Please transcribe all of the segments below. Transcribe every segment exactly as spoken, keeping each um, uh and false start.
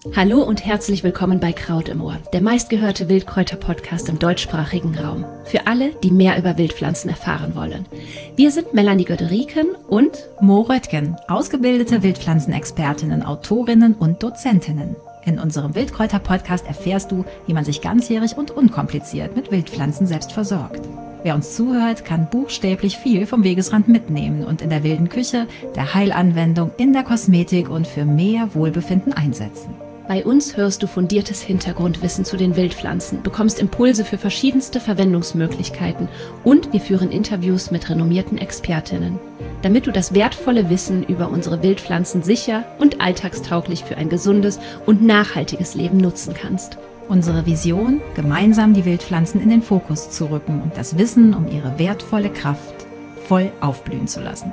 Hallo und herzlich willkommen bei Kraut im Ohr, der meistgehörte Wildkräuter-Podcast im deutschsprachigen Raum. Für alle, die mehr über Wildpflanzen erfahren wollen. Wir sind Melanie Göderiken und Mo Röttgen, ausgebildete Wildpflanzenexpertinnen, Autorinnen und Dozentinnen. In unserem Wildkräuter-Podcast erfährst du, wie man sich ganzjährig und unkompliziert mit Wildpflanzen selbst versorgt. Wer uns zuhört, kann buchstäblich viel vom Wegesrand mitnehmen und in der wilden Küche, der Heilanwendung, in der Kosmetik und für mehr Wohlbefinden einsetzen. Bei uns hörst du fundiertes Hintergrundwissen zu den Wildpflanzen, bekommst Impulse für verschiedenste Verwendungsmöglichkeiten und wir führen Interviews mit renommierten Expertinnen, damit du das wertvolle Wissen über unsere Wildpflanzen sicher und alltagstauglich für ein gesundes und nachhaltiges Leben nutzen kannst. Unsere Vision, gemeinsam die Wildpflanzen in den Fokus zu rücken und das Wissen um ihre wertvolle Kraft voll aufblühen zu lassen.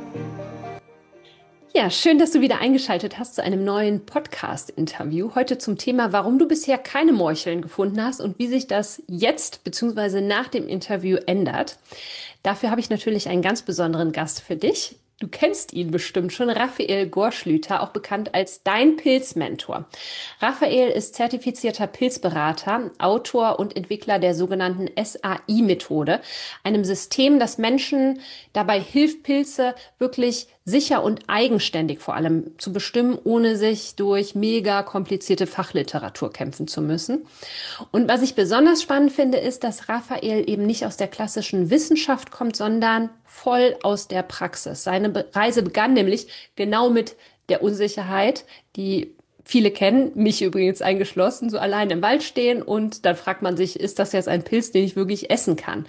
Ja, schön, dass du wieder eingeschaltet hast zu einem neuen Podcast-Interview. Heute zum Thema, warum du bisher keine Morcheln gefunden hast und wie sich das jetzt bzw. nach dem Interview ändert. Dafür habe ich natürlich einen ganz besonderen Gast für dich. Du kennst ihn bestimmt schon, Raphael Gorschlüter, auch bekannt als dein Pilzmentor. Raphael ist zertifizierter Pilzberater, Autor und Entwickler der sogenannten S A I-Methode, einem System, das Menschen dabei hilft, Pilze wirklich sicher und eigenständig vor allem zu bestimmen, ohne sich durch mega komplizierte Fachliteratur kämpfen zu müssen. Und was ich besonders spannend finde, ist, dass Raphael eben nicht aus der klassischen Wissenschaft kommt, sondern voll aus der Praxis. Seine Be- Reise begann nämlich genau mit der Unsicherheit, die viele kennen, mich übrigens eingeschlossen, so allein im Wald stehen und dann fragt man sich, ist das jetzt ein Pilz, den ich wirklich essen kann?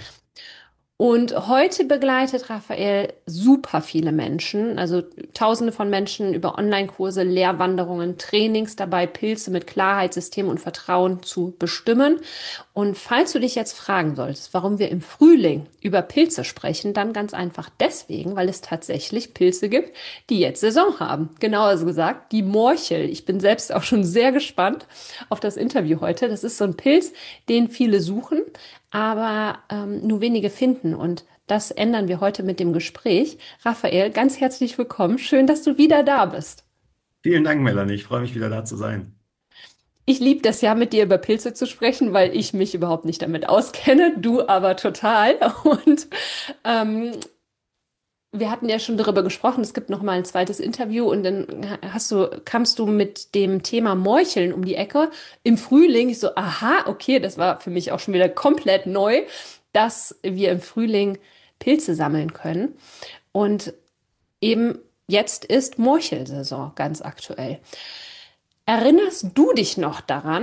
Und heute begleitet Raphael super viele Menschen, also Tausende von Menschen über Online-Kurse, Lehrwanderungen, Trainings dabei, Pilze mit Klarheit, System und Vertrauen zu bestimmen. Und falls du dich jetzt fragen solltest, warum wir im Frühling über Pilze sprechen, dann ganz einfach deswegen, weil es tatsächlich Pilze gibt, die jetzt Saison haben. Genauer gesagt, die Morchel. Ich bin selbst auch schon sehr gespannt auf das Interview heute. Das ist so ein Pilz, den viele suchen, aber ähm, nur wenige finden. Und das ändern wir heute mit dem Gespräch. Raphael, ganz herzlich willkommen. Schön, dass du wieder da bist. Vielen Dank, Melanie. Ich freue mich, wieder da zu sein. Ich liebe das ja, mit dir über Pilze zu sprechen, weil ich mich überhaupt nicht damit auskenne, du aber total. Und ähm, wir hatten ja schon darüber gesprochen, es gibt noch mal ein zweites Interview und dann hast du, kamst du mit dem Thema Morcheln um die Ecke im Frühling. Ich so, aha, okay, das war für mich auch schon wieder komplett neu, dass wir im Frühling Pilze sammeln können. Und eben jetzt ist Morchelsaison ganz aktuell. Erinnerst du dich noch daran,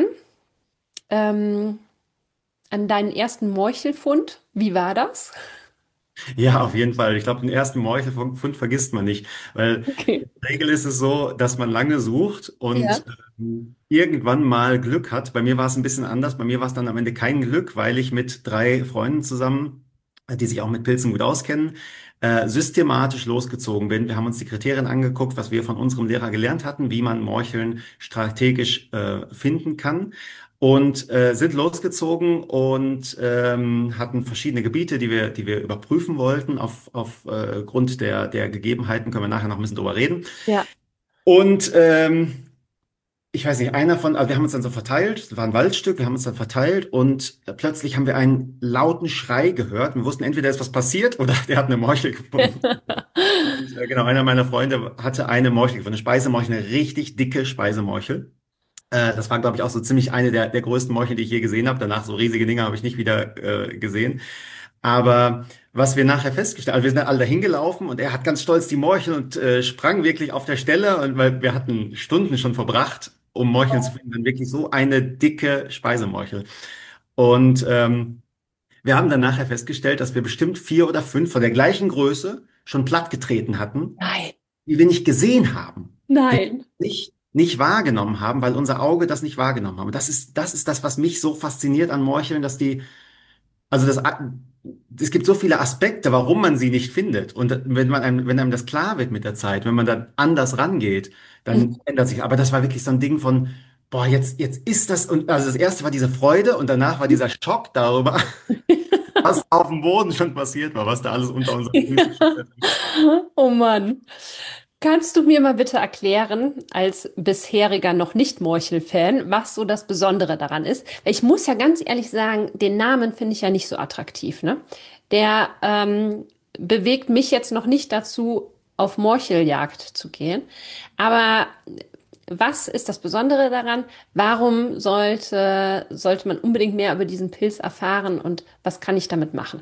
ähm, an deinen ersten Morchelfund? Wie war das? Ja, auf jeden Fall. Ich glaube, den ersten Morchelfund vergisst man nicht, weil Okay. in der Regel ist es so, dass man lange sucht Ja. und ähm, irgendwann mal Glück hat. Bei mir war es ein bisschen anders. Bei mir war es dann am Ende kein Glück, weil ich mit drei Freunden zusammen, äh, die sich auch mit Pilzen gut auskennen, äh, systematisch losgezogen bin. Wir haben uns die Kriterien angeguckt, was wir von unserem Lehrer gelernt hatten, wie man Morcheln strategisch äh, finden kann. Und äh, sind losgezogen und ähm, hatten verschiedene Gebiete, die wir, die wir überprüfen wollten. Auf, auf äh, Grund der, der Gegebenheiten können wir nachher noch ein bisschen drüber reden. Ja. Und ähm, ich weiß nicht, einer von, also wir haben uns dann so verteilt, es war ein Waldstück, wir haben uns dann verteilt und äh, plötzlich haben wir einen lauten Schrei gehört. Wir wussten, entweder ist was passiert oder der hat eine Morchel gefunden. Und, äh, genau, einer meiner Freunde hatte eine Morchel gefunden, eine Speisemorchel, eine richtig dicke Speisemorchel. Äh, das war, glaube ich, auch so ziemlich eine der, der größten Morcheln, die ich je gesehen habe. Danach so riesige Dinger habe ich nicht wieder äh, gesehen. Aber was wir nachher festgestellt haben, also wir sind dann alle dahin gelaufen und er hat ganz stolz die Morchel und äh, sprang wirklich auf der Stelle. Und weil wir hatten Stunden schon verbracht, um Morcheln zu finden, dann wirklich so eine dicke Speisemorchel. Und ähm, wir haben dann nachher festgestellt, dass wir bestimmt vier oder fünf von der gleichen Größe schon plattgetreten hatten, Nein, die wir nicht gesehen haben, die wir nein. nicht, nicht wahrgenommen haben, weil unser Auge das nicht wahrgenommen haben. Und das ist, das ist das, was mich so fasziniert an Morcheln, dass die, also das, es gibt so viele Aspekte, warum man sie nicht findet. Und wenn man einem, wenn einem das klar wird mit der Zeit, wenn man dann anders rangeht, dann ändert sich. Aber das war wirklich so ein Ding von, boah, jetzt, jetzt ist das, und also das erste war diese Freude und danach war dieser Schock darüber, was auf dem Boden schon passiert war, was da alles unter unseren Füßen schon. Oh Mann. Kannst du mir mal bitte erklären, als bisheriger noch nicht Morchel-Fan, was so das Besondere daran ist? Weil ich muss ja ganz ehrlich sagen, den Namen finde ich ja nicht so attraktiv, ne? Der ähm, bewegt mich jetzt noch nicht dazu, auf Morcheljagd zu gehen. Aber was ist das Besondere daran? Warum sollte, sollte man unbedingt mehr über diesen Pilz erfahren und was kann ich damit machen?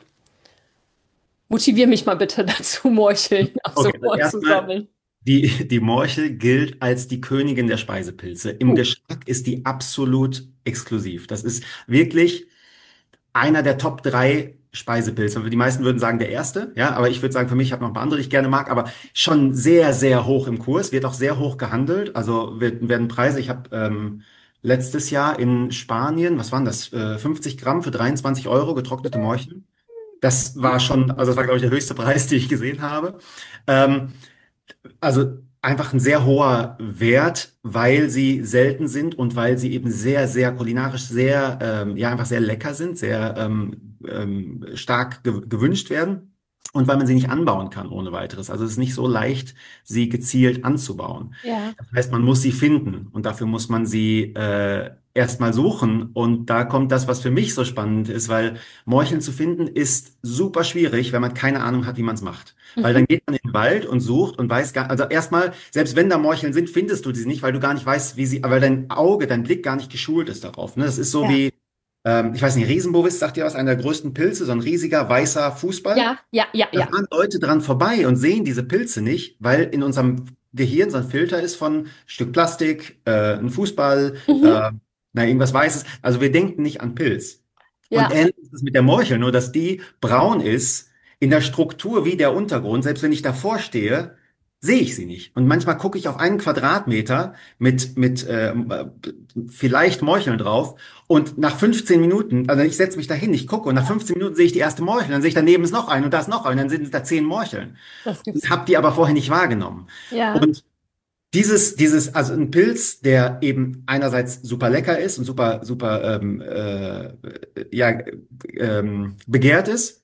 Motivier mich mal bitte dazu, Morcheln auch Okay, also sofort zu erstmal, sammeln. die, die Morchel gilt als die Königin der Speisepilze. Im Oh. Geschmack ist die absolut exklusiv. Das ist wirklich einer der Top drei Speisepilze. Die meisten würden sagen der erste, ja, aber ich würde sagen, für mich, ich habe noch ein paar andere, die ich gerne mag, aber schon sehr, sehr hoch im Kurs, wird auch sehr hoch gehandelt. Also wird, werden Preise, ich habe ähm, letztes Jahr in Spanien, was waren das, äh, fünfzig Gramm für dreiundzwanzig Euro getrocknete Morcheln. Das war schon, also das war, glaube ich, der höchste Preis, den ich gesehen habe. Ähm, also einfach ein sehr hoher Wert, weil sie selten sind und weil sie eben sehr, sehr kulinarisch sehr, ähm, ja, einfach sehr lecker sind, sehr ähm, ähm, stark ge gewünscht werden. Und weil man sie nicht anbauen kann ohne weiteres. Also es ist nicht so leicht, sie gezielt anzubauen. Ja. Das heißt, man muss sie finden und dafür muss man sie äh, erstmal suchen. Und da kommt das, was für mich so spannend ist, weil Morcheln zu finden ist super schwierig, wenn man keine Ahnung hat, wie man es macht. Weil Mhm. dann geht man in den Wald und sucht und weiß gar, also erstmal, selbst wenn da Morcheln sind, findest du sie nicht, weil du gar nicht weißt, wie sie, weil dein Auge, dein Blick gar nicht geschult ist darauf. Ne? Das ist so Ja. wie, ähm, ich weiß nicht, Riesenbovis sagt dir was, einer der größten Pilze, so ein riesiger weißer Fußball. Ja, ja, ja, Da ja. fahren Leute dran vorbei und sehen diese Pilze nicht, weil in unserem Gehirn so ein Filter ist von Stück Plastik, äh, ein Fußball, Mhm. äh, na, irgendwas Weißes. Also wir denken nicht an Pilz. Und Ja. ähnlich ist es mit der Morchel, nur dass die braun ist, in der Struktur wie der Untergrund. Selbst wenn ich davor stehe, sehe ich sie nicht. Und manchmal gucke ich auf einen Quadratmeter mit, mit äh, vielleicht Morcheln drauf und nach fünfzehn Minuten, also ich setze mich da hin, ich gucke und nach fünfzehn Minuten sehe ich die erste Morchel, dann sehe ich daneben ist noch ein und da ist noch ein, und dann sind da zehn Morcheln. Das Und gibt's. habe die aber vorher nicht wahrgenommen. Ja. Und dieses, dieses, also ein Pilz, der eben einerseits super lecker ist und super, super, ähm, äh, ja, ähm, begehrt ist,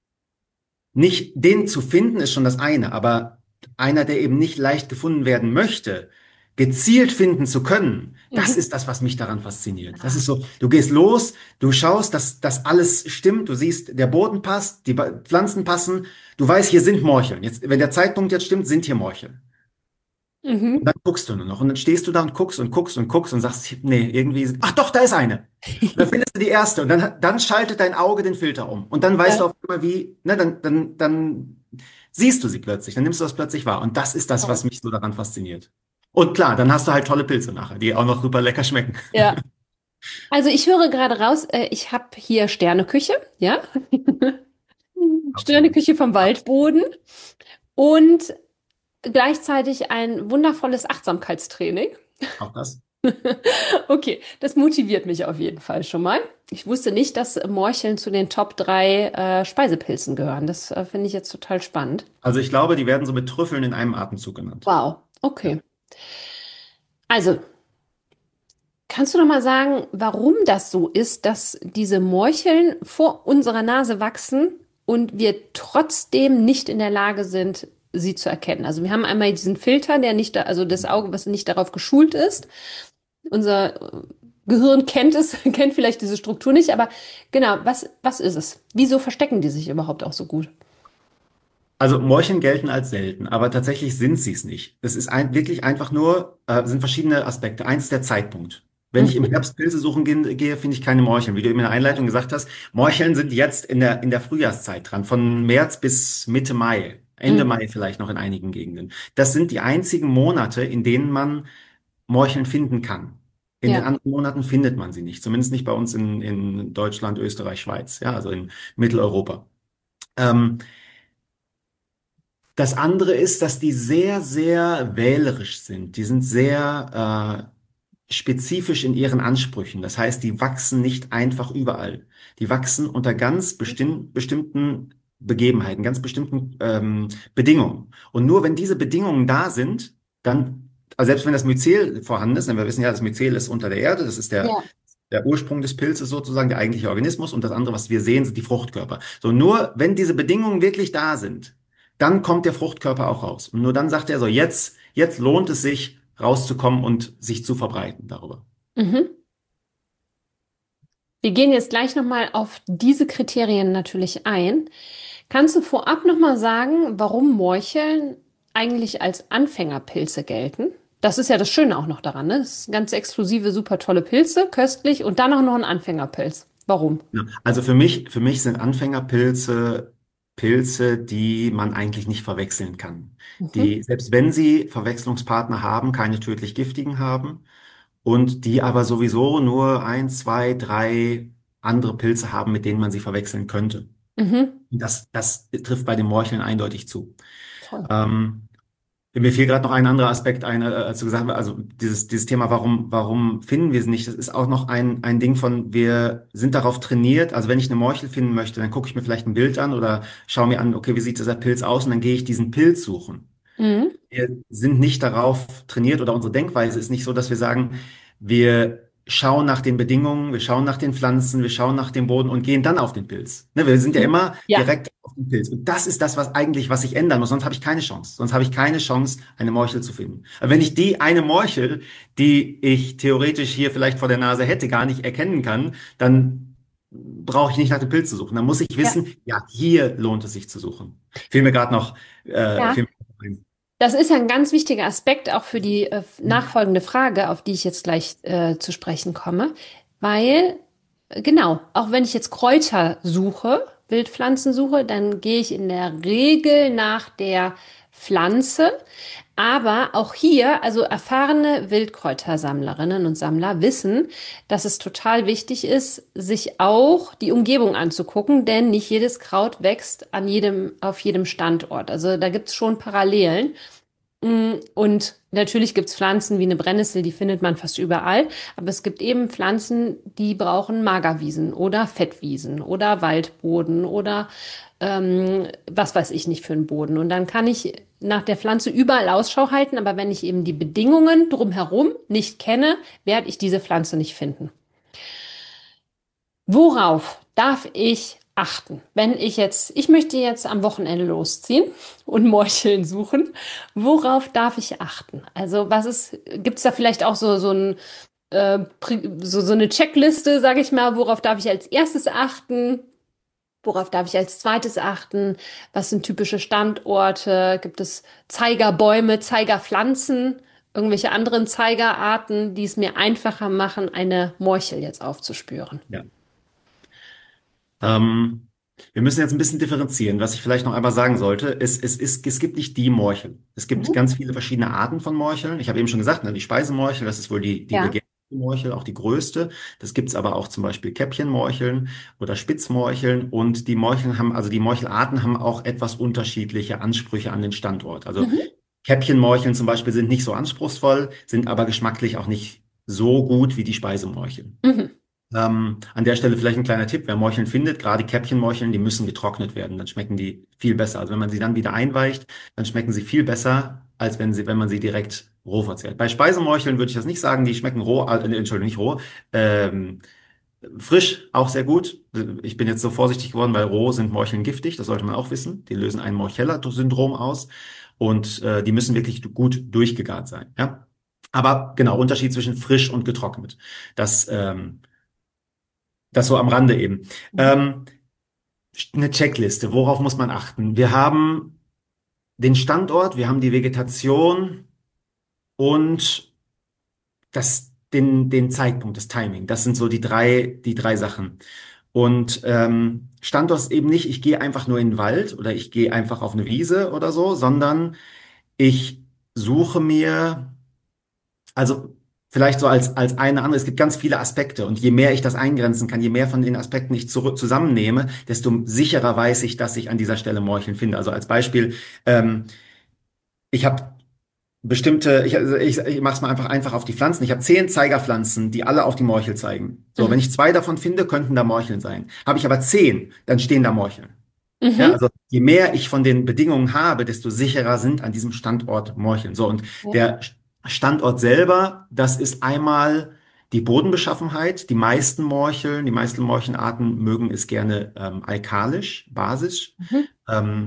nicht den zu finden ist schon das eine, aber einer, der eben nicht leicht gefunden werden möchte, gezielt finden zu können, das Mhm. ist das, was mich daran fasziniert. Das ist so, du gehst los, du schaust, dass das alles stimmt, du siehst, der Boden passt, die Ba- Pflanzen passen, du weißt, hier sind Morcheln. Jetzt, wenn der Zeitpunkt jetzt stimmt, sind hier Morcheln. Und Mhm. dann guckst du nur noch und dann stehst du da und guckst und guckst und guckst und sagst, nee, irgendwie, ach doch, da ist eine. Und dann findest du die erste und dann, dann schaltet dein Auge den Filter um. Und dann weißt Ja. du auf einmal, wie, ne, dann, dann, dann siehst du sie plötzlich, dann nimmst du das plötzlich wahr. Und das ist das, was mich so daran fasziniert. Und klar, dann hast du halt tolle Pilze nachher, die auch noch super lecker schmecken. Ja. Also ich höre gerade raus, äh, ich habe hier Sterneküche, ja? Absolut. Sterneküche vom Waldboden und gleichzeitig ein wundervolles Achtsamkeitstraining. Auch das. Okay, das motiviert mich auf jeden Fall schon mal. Ich wusste nicht, dass Morcheln zu den Top drei äh, Speisepilzen gehören. Das äh, finde ich jetzt total spannend. Also ich glaube, die werden so mit Trüffeln in einem Atemzug genannt. Wow, Ja. okay. Also, kannst du noch mal sagen, warum das so ist, dass diese Morcheln vor unserer Nase wachsen und wir trotzdem nicht in der Lage sind, sie zu erkennen? Also wir haben einmal diesen Filter, der nicht da, also das Auge, was nicht darauf geschult ist. Unser äh, Gehirn kennt es, kennt vielleicht diese Struktur nicht, aber genau, was, was ist es? Wieso verstecken die sich überhaupt auch so gut? Also Morcheln gelten als selten, aber tatsächlich sind sie es nicht. Es ist ein, wirklich einfach nur, äh, sind verschiedene Aspekte. Eins ist der Zeitpunkt. Wenn ich im Mhm. Herbst Pilze suchen gehe, gehe, finde ich keine Morcheln. Wie du eben in der Einleitung gesagt hast, Morcheln sind jetzt in der, in der Frühjahrszeit dran, von März bis Mitte Mai, Ende Mhm. Mai vielleicht noch in einigen Gegenden. Das sind die einzigen Monate, in denen man Morcheln finden kann. In den Ja, anderen Monaten findet man sie nicht, zumindest nicht bei uns in, in Deutschland, Österreich, Schweiz, ja, also in Mitteleuropa. Ähm, Das andere ist, dass die sehr, sehr wählerisch sind. Die sind sehr äh, spezifisch in ihren Ansprüchen. Das heißt, die wachsen nicht einfach überall. Die wachsen unter ganz bestimm bestimmten Begebenheiten, ganz bestimmten ähm, Bedingungen. Und nur wenn diese Bedingungen da sind, dann, also selbst wenn das Myzel vorhanden ist, denn wir wissen ja, das Myzel ist unter der Erde, das ist der, ja. der Ursprung des Pilzes sozusagen, der eigentliche Organismus, und das andere, was wir sehen, sind die Fruchtkörper. So, nur wenn diese Bedingungen wirklich da sind, dann kommt der Fruchtkörper auch raus. Und nur dann sagt er so, jetzt, jetzt lohnt es sich, rauszukommen und sich zu verbreiten darüber. Mhm. Wir gehen jetzt gleich nochmal auf diese Kriterien natürlich ein. Kannst du vorab nochmal sagen, warum Morcheln eigentlich als Anfängerpilze gelten? Das ist ja das Schöne auch noch daran, ne? Das sind ganz exklusive, super tolle Pilze, köstlich und dann auch noch ein Anfängerpilz. Warum? Ja, also für mich, für mich sind Anfängerpilze Pilze, die man eigentlich nicht verwechseln kann. Mhm. Die, selbst wenn sie Verwechslungspartner haben, keine tödlich giftigen haben und die aber sowieso nur ein, zwei, drei andere Pilze haben, mit denen man sie verwechseln könnte. Mhm. Und Das, das trifft bei den Morcheln eindeutig zu. Toll. Ähm, Mir fiel gerade noch ein anderer Aspekt ein, äh, als du gesagt hast, also dieses, dieses Thema, warum, warum finden wir es nicht? Das ist auch noch ein, ein Ding von, wir sind darauf trainiert. Also wenn ich eine Morchel finden möchte, dann gucke ich mir vielleicht ein Bild an oder schaue mir an, okay, wie sieht dieser Pilz aus? Und dann gehe ich diesen Pilz suchen. Mhm. Wir sind nicht darauf trainiert oder unsere Denkweise ist nicht so, dass wir sagen, wir schauen nach den Bedingungen, wir schauen nach den Pflanzen, wir schauen nach dem Boden und gehen dann auf den Pilz. Ne, wir sind ja Mhm. immer Ja, direkt auf den Pilz. Und das ist das, was eigentlich, was sich ändern muss. Sonst habe ich keine Chance. Sonst habe ich keine Chance, eine Morchel zu finden. Aber wenn ich die eine Morchel, die ich theoretisch hier vielleicht vor der Nase hätte, gar nicht erkennen kann, dann brauche ich nicht nach dem Pilz zu suchen. Dann muss ich ja, wissen, ja, hier lohnt es sich zu suchen. Fiel mir gerade noch, äh, ja. fiel mir noch ein. Das ist ja ein ganz wichtiger Aspekt auch für die äh, nachfolgende Frage, auf die ich jetzt gleich äh, zu sprechen komme, weil äh, genau, auch wenn ich jetzt Kräuter suche, Wildpflanzen suche, dann gehe ich in der Regel nach der Pflanze. Aber auch hier, also erfahrene Wildkräutersammlerinnen und Sammler wissen, dass es total wichtig ist, sich auch die Umgebung anzugucken, denn nicht jedes Kraut wächst an jedem, auf jedem Standort. Also da gibt es schon Parallelen. Mm, Und natürlich gibt es Pflanzen wie eine Brennnessel, die findet man fast überall. Aber es gibt eben Pflanzen, die brauchen Magerwiesen oder Fettwiesen oder Waldboden oder ähm, was weiß ich nicht für einen Boden. Und dann kann ich nach der Pflanze überall Ausschau halten. Aber wenn ich eben die Bedingungen drumherum nicht kenne, werde ich diese Pflanze nicht finden. Worauf darf ich achten, wenn ich jetzt, ich möchte jetzt am Wochenende losziehen und Morcheln suchen? Worauf darf ich achten? Also was ist, gibt es da vielleicht auch so, so ein, äh, Pri- so, so eine Checkliste, sage ich mal, worauf darf ich als erstes achten? Worauf darf ich als zweites achten? Was sind typische Standorte? Gibt es Zeigerbäume, Zeigerpflanzen, irgendwelche anderen Zeigerarten, die es mir einfacher machen, eine Morchel jetzt aufzuspüren? Ja. Ähm, Wir müssen jetzt ein bisschen differenzieren. Was ich vielleicht noch einmal sagen sollte, ist, es, ist, es gibt nicht die Morchel. Es gibt Mhm. ganz viele verschiedene Arten von Morcheln. Ich habe eben schon gesagt, ne, die Speisemorchel, das ist wohl die, die Ja. begehrte Morchel, auch die größte. Das gibt es aber auch zum Beispiel Käppchenmorcheln oder Spitzmorcheln. Und die Morcheln haben, also die Morchelarten haben auch etwas unterschiedliche Ansprüche an den Standort. Also Mhm. Käppchenmorcheln zum Beispiel sind nicht so anspruchsvoll, sind aber geschmacklich auch nicht so gut wie die Speisemorcheln. Mhm. Ähm, an der Stelle vielleicht ein kleiner Tipp, wer Morcheln findet, gerade Käppchenmorcheln, die müssen getrocknet werden, dann schmecken die viel besser. Also wenn man sie dann wieder einweicht, dann schmecken sie viel besser, als wenn sie, wenn man sie direkt roh verzehrt. Bei Speisemorcheln würde ich das nicht sagen, die schmecken roh, äh, Entschuldigung, nicht roh, ähm, frisch auch sehr gut. Ich bin jetzt so vorsichtig geworden, weil roh sind Morcheln giftig, das sollte man auch wissen. Die lösen ein Morchella-Syndrom aus und äh, die müssen wirklich gut durchgegart sein. Ja? Aber genau, Unterschied zwischen frisch und getrocknet. Das ähm, das so am Rande eben. Mhm. Ähm, eine Checkliste, worauf muss man achten? Wir haben den Standort, wir haben die Vegetation und das, den, den Zeitpunkt, das Timing. Das sind so die drei, die drei Sachen. Und ähm, Standort ist eben nicht, ich gehe einfach nur in den Wald oder ich gehe einfach auf eine Wiese oder so, sondern ich suche mir Also vielleicht so als, als eine andere, es gibt ganz viele Aspekte und je mehr ich das eingrenzen kann, je mehr von den Aspekten ich zurück, zusammennehme, desto sicherer weiß ich, dass ich an dieser Stelle Morcheln finde. Also als Beispiel, ähm, ich habe bestimmte, ich, also ich, ich mache es mal einfach einfach auf die Pflanzen. Ich habe zehn Zeigerpflanzen, die alle auf die Morchel zeigen. So, wenn Mhm. ich zwei davon finde, könnten da Morcheln sein. Habe ich aber zehn, dann stehen da Morcheln. Ja, Mhm. also je mehr ich von den Bedingungen habe, desto sicherer sind an diesem Standort Morcheln. So, und Ja. der Standort selber, das ist einmal die Bodenbeschaffenheit. Die meisten Morcheln, die meisten Morchenarten mögen es gerne ähm, alkalisch, basisch. Mhm. Ähm,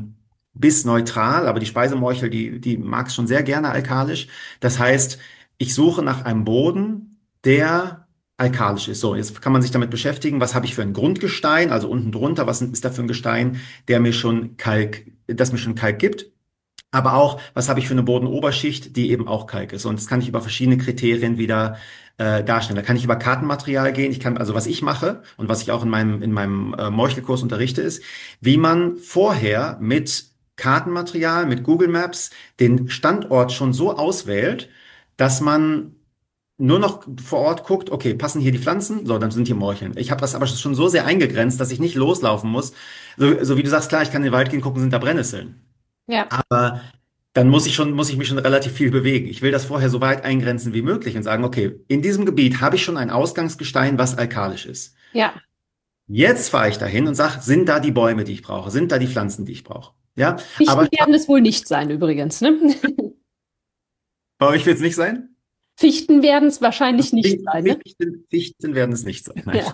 bis neutral, aber die Speisemorchel, die, die mag es schon sehr gerne alkalisch. Das heißt, ich suche nach einem Boden, der alkalisch ist. So, jetzt kann man sich damit beschäftigen, was habe ich für ein Grundgestein, also unten drunter, was ist da für ein Gestein, der mir schon Kalk, das mir schon Kalk gibt. Aber auch, was habe ich für eine Bodenoberschicht, die eben auch Kalk ist. Und das kann ich über verschiedene Kriterien wieder äh, darstellen. Da kann ich über Kartenmaterial gehen. Ich kann, also was ich mache und was ich auch in meinem, in meinem äh, Morchelkurs unterrichte, ist, wie man vorher mit Kartenmaterial, mit Google Maps den Standort schon so auswählt, dass man nur noch vor Ort guckt, okay, passen hier die Pflanzen? So, dann sind hier Morcheln. Ich habe das aber schon so sehr eingegrenzt, dass ich nicht loslaufen muss. So, so wie du sagst, klar, ich kann in den Wald gehen, gucken, sind da Brennnesseln. Ja, Aber dann muss ich schon, muss ich mich schon relativ viel bewegen. Ich will das vorher so weit eingrenzen wie möglich und sagen, okay, in diesem Gebiet habe ich schon ein Ausgangsgestein, was alkalisch ist. ja. Jetzt fahre ich dahin und sage, sind da die Bäume, die ich brauche? Sind da die Pflanzen, die ich brauche? Ja, Fichten aber werden es wohl nicht sein, übrigens, ne? bei euch wird es nicht sein? Fichten werden es wahrscheinlich nicht sein, ne? Fichten, Fichten werden es nicht sein. Nein. Ja.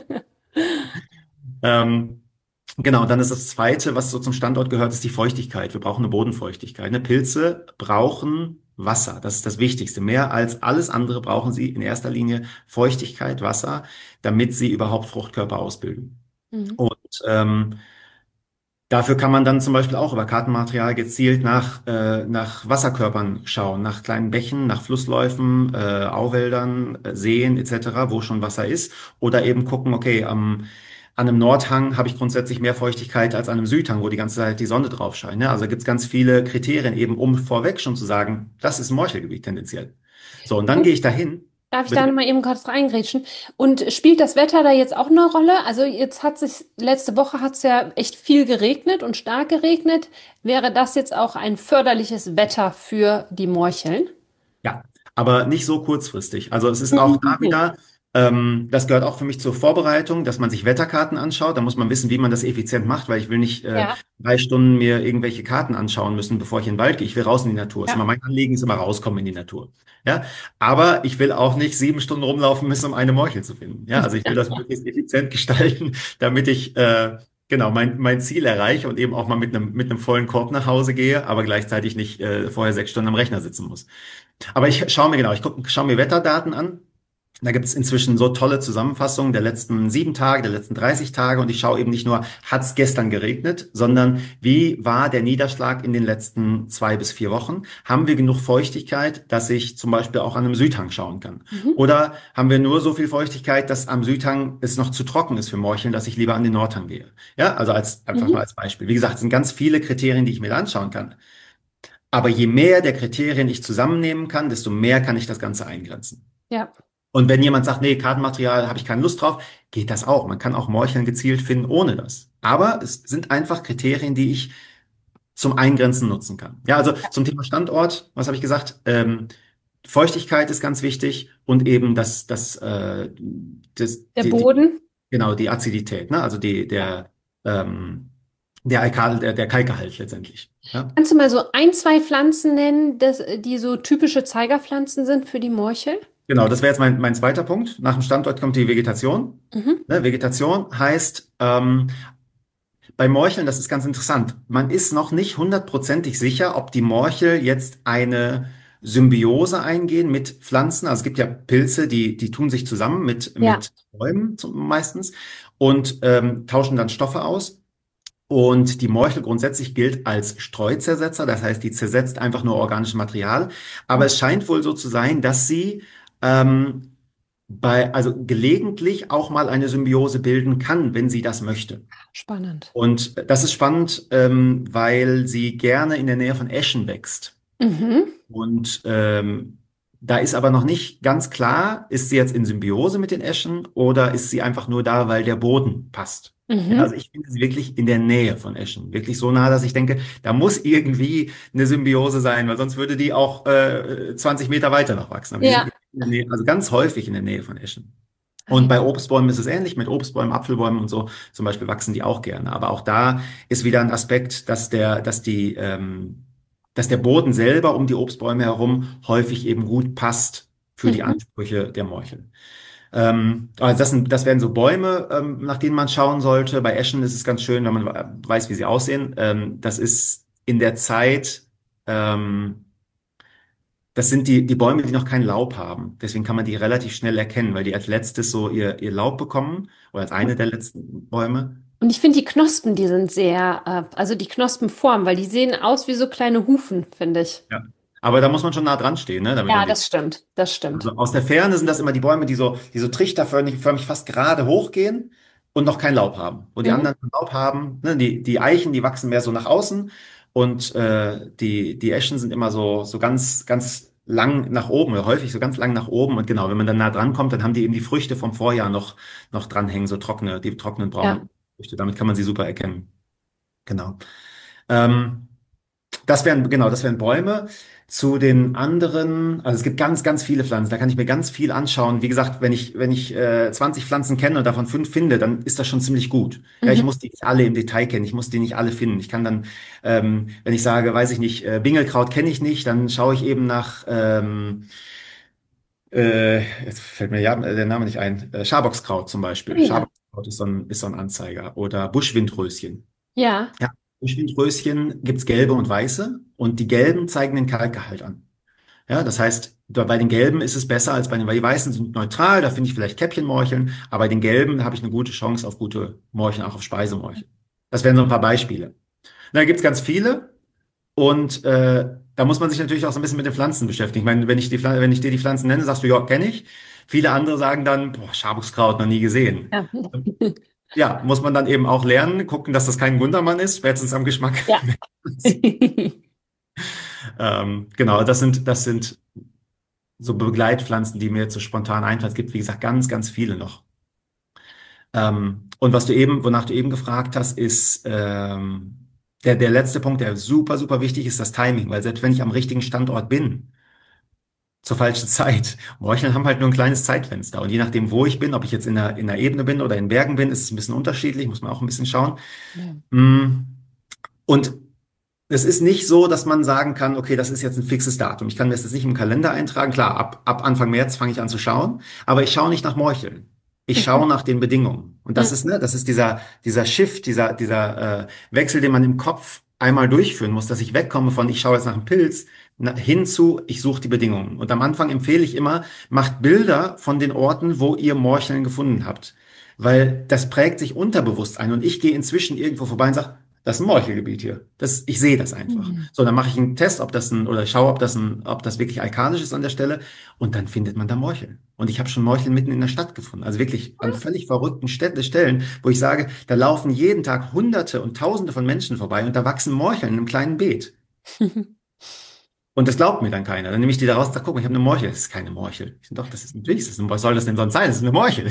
Ähm, Genau, und dann ist das Zweite, was so zum Standort gehört, ist die Feuchtigkeit. Wir brauchen eine Bodenfeuchtigkeit. Ne? Pilze brauchen Wasser. Das ist das Wichtigste. Mehr als alles andere brauchen sie in erster Linie Feuchtigkeit, Wasser, damit sie überhaupt Fruchtkörper ausbilden. Mhm. Und ähm, dafür kann man dann zum Beispiel auch über Kartenmaterial gezielt nach, äh, nach Wasserkörpern schauen, nach kleinen Bächen, nach Flussläufen, äh, Auwäldern, äh, Seen et cetera, wo schon Wasser ist. Oder eben gucken, okay, am an einem Nordhang habe ich grundsätzlich mehr Feuchtigkeit als an einem Südhang, wo die ganze Zeit die Sonne drauf scheint. Ne? Also gibt es ganz viele Kriterien eben, um vorweg schon zu sagen, das ist ein Morchelgebiet tendenziell. So, und dann gehe ich dahin. Darf ich da Bitte? noch mal eben kurz reingrätschen? Und spielt das Wetter da jetzt auch eine Rolle? Also jetzt hat sich, letzte Woche hat es ja echt viel geregnet und stark geregnet. Wäre das jetzt auch ein förderliches Wetter für die Morcheln? Ja, aber nicht so kurzfristig. Also es ist auch da Mhm. wieder, ähm, das gehört auch für mich zur Vorbereitung, dass man sich Wetterkarten anschaut. Da muss man wissen, wie man das effizient macht, weil ich will nicht äh, Ja, drei Stunden mir irgendwelche Karten anschauen müssen, bevor ich in den Wald gehe. Ich will raus in die Natur. Ist immer ja. mein Anliegen, ist immer rauskommen in die Natur. Ja, aber ich will auch nicht sieben Stunden rumlaufen müssen, um eine Morchel zu finden. Ja, also ich will das möglichst effizient gestalten, damit ich äh, genau mein mein Ziel erreiche und eben auch mal mit einem mit einem vollen Korb nach Hause gehe, aber gleichzeitig nicht äh, vorher sechs Stunden am Rechner sitzen muss. Aber ich schaue mir genau, ich guck, schaue mir Wetterdaten an. Da gibt es inzwischen so tolle Zusammenfassungen der letzten sieben Tage, der letzten dreißig Tage. Und ich schaue eben nicht nur, hat es gestern geregnet, sondern wie war der Niederschlag in den letzten zwei bis vier Wochen? Haben wir genug Feuchtigkeit, dass ich zum Beispiel auch an einem Südhang schauen kann? Mhm. Oder haben wir nur so viel Feuchtigkeit, dass am Südhang es noch zu trocken ist für Morcheln, dass ich lieber an den Nordhang gehe? Ja, also als, einfach Mhm. nur als Beispiel. Wie gesagt, es sind ganz viele Kriterien, die ich mir anschauen kann. Aber je mehr der Kriterien ich zusammennehmen kann, desto mehr kann ich das Ganze eingrenzen. Ja. Und wenn jemand sagt, nee, Kartenmaterial habe ich keine Lust drauf, geht das auch. Man kann auch Morcheln gezielt finden ohne das. Aber es sind einfach Kriterien, die ich zum Eingrenzen nutzen kann. Ja, also zum Thema Standort, was habe ich gesagt? Ähm, Feuchtigkeit ist ganz wichtig und eben das, das, äh, das, Der die, die, Boden. genau, die Azidität, ne? Also die, Ja. der, ähm, der Alkal, der, der Kalkgehalt letztendlich. Ja? Kannst du mal so ein, zwei Pflanzen nennen, das, die so typische Zeigerpflanzen sind für die Morchel? Genau, das wäre jetzt mein, mein zweiter Punkt. Nach dem Standort kommt die Vegetation. Mhm. Ne, Vegetation heißt, ähm, bei Morcheln, das ist ganz interessant, man ist noch nicht hundertprozentig sicher, ob die Morchel jetzt eine Symbiose eingehen mit Pflanzen. Also es gibt ja Pilze, die, die tun sich zusammen mit, Ja. mit Bäumen zum, meistens und ähm, tauschen dann Stoffe aus. Und die Morchel grundsätzlich gilt als Streuzersetzer, das heißt, die zersetzt einfach nur organisches Material. Aber es scheint wohl so zu sein, dass sie ähm, bei, also gelegentlich auch mal eine Symbiose bilden kann, wenn sie das möchte. Spannend. Und das ist spannend, ähm, weil sie gerne in der Nähe von Eschen wächst. Mhm. Und ähm, da ist aber noch nicht ganz klar, ist sie jetzt in Symbiose mit den Eschen oder ist sie einfach nur da, weil der Boden passt. Ja, Mhm. also ich finde sie wirklich in der Nähe von Eschen. Wirklich so nah, dass ich denke, da muss irgendwie eine Symbiose sein, weil sonst würde die auch äh, zwanzig Meter weiter noch wachsen. Aber die sind Ja. in der Nähe, also ganz häufig in der Nähe von Eschen. Ah, Und ja. bei Obstbäumen ist es ähnlich, mit Obstbäumen, Apfelbäumen und so zum Beispiel wachsen die auch gerne. Aber auch da ist wieder ein Aspekt, dass der, dass die, ähm, dass der Boden selber um die Obstbäume herum häufig eben gut passt für die Mhm. Ansprüche der Morchel. Ähm, also das sind, das wären so Bäume, ähm, nach denen man schauen sollte. Bei Eschen ist es ganz schön, wenn man weiß, wie sie aussehen. Ähm, das ist in der Zeit, ähm, das sind die, die Bäume, die noch kein Laub haben. Deswegen kann man die relativ schnell erkennen, weil die als letztes so ihr, ihr Laub bekommen oder als eine der letzten Bäume. Und ich finde die Knospen, die sind sehr, äh, also die Knospenform, weil die sehen aus wie so kleine Hufen, finde ich. Ja. Aber da muss man schon nah dran stehen, ne, damit Ja, man die. das stimmt, das stimmt. Also aus der Ferne sind das immer die Bäume, die so, die so trichterförmig förmig fast gerade hochgehen und noch kein Laub haben. Wo die Mhm. anderen Laub haben, ne, die, die Eichen, die wachsen mehr so nach außen und äh, die, die Eschen sind immer so, so ganz, ganz lang nach oben oder häufig so ganz lang nach oben. Und genau, wenn man dann nah dran kommt, dann haben die eben die Früchte vom Vorjahr noch, noch dranhängen, so trockene, die trockenen Ja. braunen Früchte. Damit kann man sie super erkennen. Genau. Ähm, Das wären, genau, das wären Bäume. Zu den anderen, also es gibt ganz, ganz viele Pflanzen, da kann ich mir ganz viel anschauen. Wie gesagt, wenn ich, wenn ich äh, zwanzig Pflanzen kenne und davon fünf finde, dann ist das schon ziemlich gut. Ja, ich Mhm. muss die nicht alle im Detail kennen, ich muss die nicht alle finden. Ich kann dann, ähm, wenn ich sage, weiß ich nicht, äh, Bingelkraut kenne ich nicht, dann schaue ich eben nach, ähm, äh, jetzt fällt mir ja der Name nicht ein, äh, Schaboxkraut zum Oh Beispiel. ja. Schaboxkraut ist so ein, ist so ein Anzeiger. Oder Buschwindröschen. Ja. Ja, Buschwindröschen gibt's gelbe und weiße und die gelben zeigen den Kalkgehalt an. Ja, das heißt, da- bei den gelben ist es besser als bei den, weil die weißen sind neutral, da finde ich vielleicht Käppchenmorcheln, aber bei den gelben habe ich eine gute Chance auf gute Morcheln, auch auf Speisemorcheln. Das wären so ein paar Beispiele. Da gibt's ganz viele und äh, da muss man sich natürlich auch so ein bisschen mit den Pflanzen beschäftigen. Ich meine, wenn ich die, Pflan- wenn ich dir die Pflanzen nenne, sagst du, ja, kenne ich. Viele andere sagen dann, boah, Schabuchskraut noch nie gesehen. Ja. Ja, muss man dann eben auch lernen, gucken, dass das kein Gundermann ist, spätestens am Geschmack. Ja. Ähm, genau, das sind, das sind so Begleitpflanzen, die mir jetzt so spontan einfallen. Es gibt, wie gesagt, ganz, ganz viele noch. Ähm, und was du eben, wonach du eben gefragt hast, ist ähm, der, der letzte Punkt, der super, super wichtig ist, das Timing. Weil selbst wenn ich am richtigen Standort bin, zur falschen Zeit, Morcheln haben halt nur ein kleines Zeitfenster. Und je nachdem, wo ich bin, ob ich jetzt in der, in der Ebene bin oder in Bergen bin, ist es ein bisschen unterschiedlich, muss man auch ein bisschen schauen. Ja. Mm. Und es ist nicht so, dass man sagen kann, okay, das ist jetzt ein fixes Datum. Ich kann mir das jetzt nicht im Kalender eintragen. Klar, ab, ab Anfang März fange ich an zu schauen, aber ich schaue nicht nach Morcheln. Ich schaue nach den Bedingungen. Und das Mhm. ist, ne, das ist dieser, dieser Shift, dieser, dieser äh, Wechsel, den man im Kopf einmal durchführen muss, dass ich wegkomme von, ich schaue jetzt nach einem Pilz, na, hin zu, ich suche die Bedingungen. Und am Anfang empfehle ich immer, macht Bilder von den Orten, wo ihr Morcheln gefunden habt. Weil das prägt sich unterbewusst ein. Und ich gehe inzwischen irgendwo vorbei und sage, das ist ein Morchelgebiet hier. Das, ich sehe das einfach. Mhm. So, dann mache ich einen Test, ob das ein, oder ich schaue, ob das ein, ob das wirklich alkalisch ist an der Stelle. Und dann findet man da Morcheln. Und ich habe schon Morcheln mitten in der Stadt gefunden. Also wirklich an völlig verrückten Städte, Stellen, wo ich sage, da laufen jeden Tag Hunderte und Tausende von Menschen vorbei und da wachsen Morcheln in einem kleinen Beet. Und das glaubt mir dann keiner. Dann nehme ich die da raus und sage, guck mal, ich habe eine Morchel. Das ist keine Morchel. Ich sage, doch, das ist natürlich, das ist, ein- was soll das denn sonst sein? Das ist eine Morchel.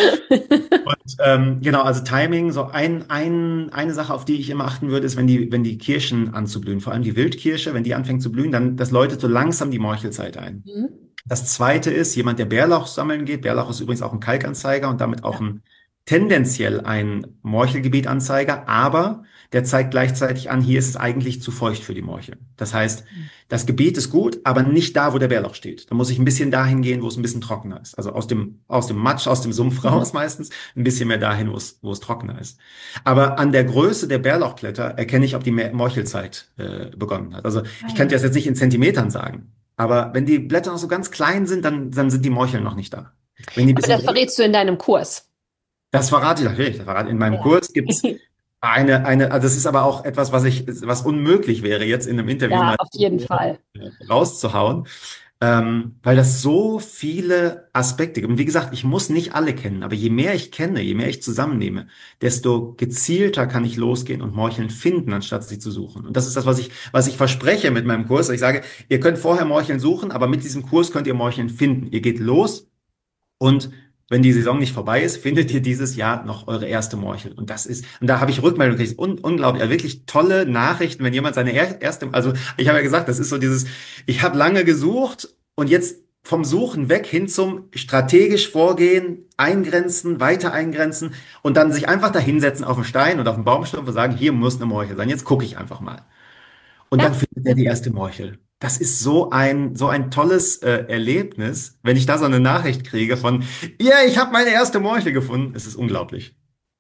Und ähm, genau, also Timing, so ein, ein, eine Sache, auf die ich immer achten würde, ist, wenn die, wenn die Kirschen anzublühen, vor allem die Wildkirsche, wenn die anfängt zu blühen, dann das läutet so langsam die Morchelzeit ein. Mhm. Das zweite ist, jemand, der Bärlauch sammeln geht. Bärlauch ist übrigens auch ein Kalkanzeiger und damit auch Ja. ein tendenziell ein Morchelgebietanzeiger, aber der zeigt gleichzeitig an, hier ist es eigentlich zu feucht für die Morchel. Das heißt, das Gebiet ist gut, aber nicht da, wo der Bärlauch steht. Da muss ich ein bisschen dahin gehen, wo es ein bisschen trockener ist. Also aus dem, aus dem Matsch, aus dem Sumpf Mhm. raus meistens, ein bisschen mehr dahin, wo es, wo es trockener ist. Aber an der Größe der Bärlauchblätter erkenne ich, ob die Mer- Morchelzeit äh, begonnen hat. Also Ah, ich ja. könnte das jetzt nicht in Zentimetern sagen. Aber wenn die Blätter noch so ganz klein sind, dann, dann sind die Morcheln noch nicht da. Wenn die ein Aber bisschen das größer, verrätst du in deinem Kurs. das verrate ich natürlich. Das verrate in meinem Ja. Kurs gibt's eine, eine, also das ist aber auch etwas, was ich, was unmöglich wäre, jetzt in einem Interview Ja, mal auf jeden Fall. äh, rauszuhauen, ähm, weil das so viele Aspekte gibt. Und wie gesagt, ich muss nicht alle kennen, aber je mehr ich kenne, je mehr ich zusammennehme, desto gezielter kann ich losgehen und Morcheln finden, anstatt sie zu suchen. Und das ist das, was ich, was ich verspreche mit meinem Kurs. Ich sage, ihr könnt vorher Morcheln suchen, aber mit diesem Kurs könnt ihr Morcheln finden. Ihr geht los und wenn die Saison nicht vorbei ist, findet ihr dieses Jahr noch eure erste Morchel. Und das ist, und da habe ich Rückmeldung gekriegt, un, unglaublich, also wirklich tolle Nachrichten, wenn jemand seine er, erste, also ich habe ja gesagt, das ist so dieses, ich habe lange gesucht und jetzt vom Suchen weg hin zum strategisch vorgehen, eingrenzen, weiter eingrenzen und dann sich einfach da hinsetzen auf den Stein oder auf den Baumstumpf und sagen, hier muss eine Morchel sein, jetzt gucke ich einfach mal. Und Ja. dann findet er die erste Morchel. Das ist so ein, so ein tolles äh, Erlebnis, wenn ich da so eine Nachricht kriege von, ja, ich habe meine erste Morchel gefunden. Es ist unglaublich.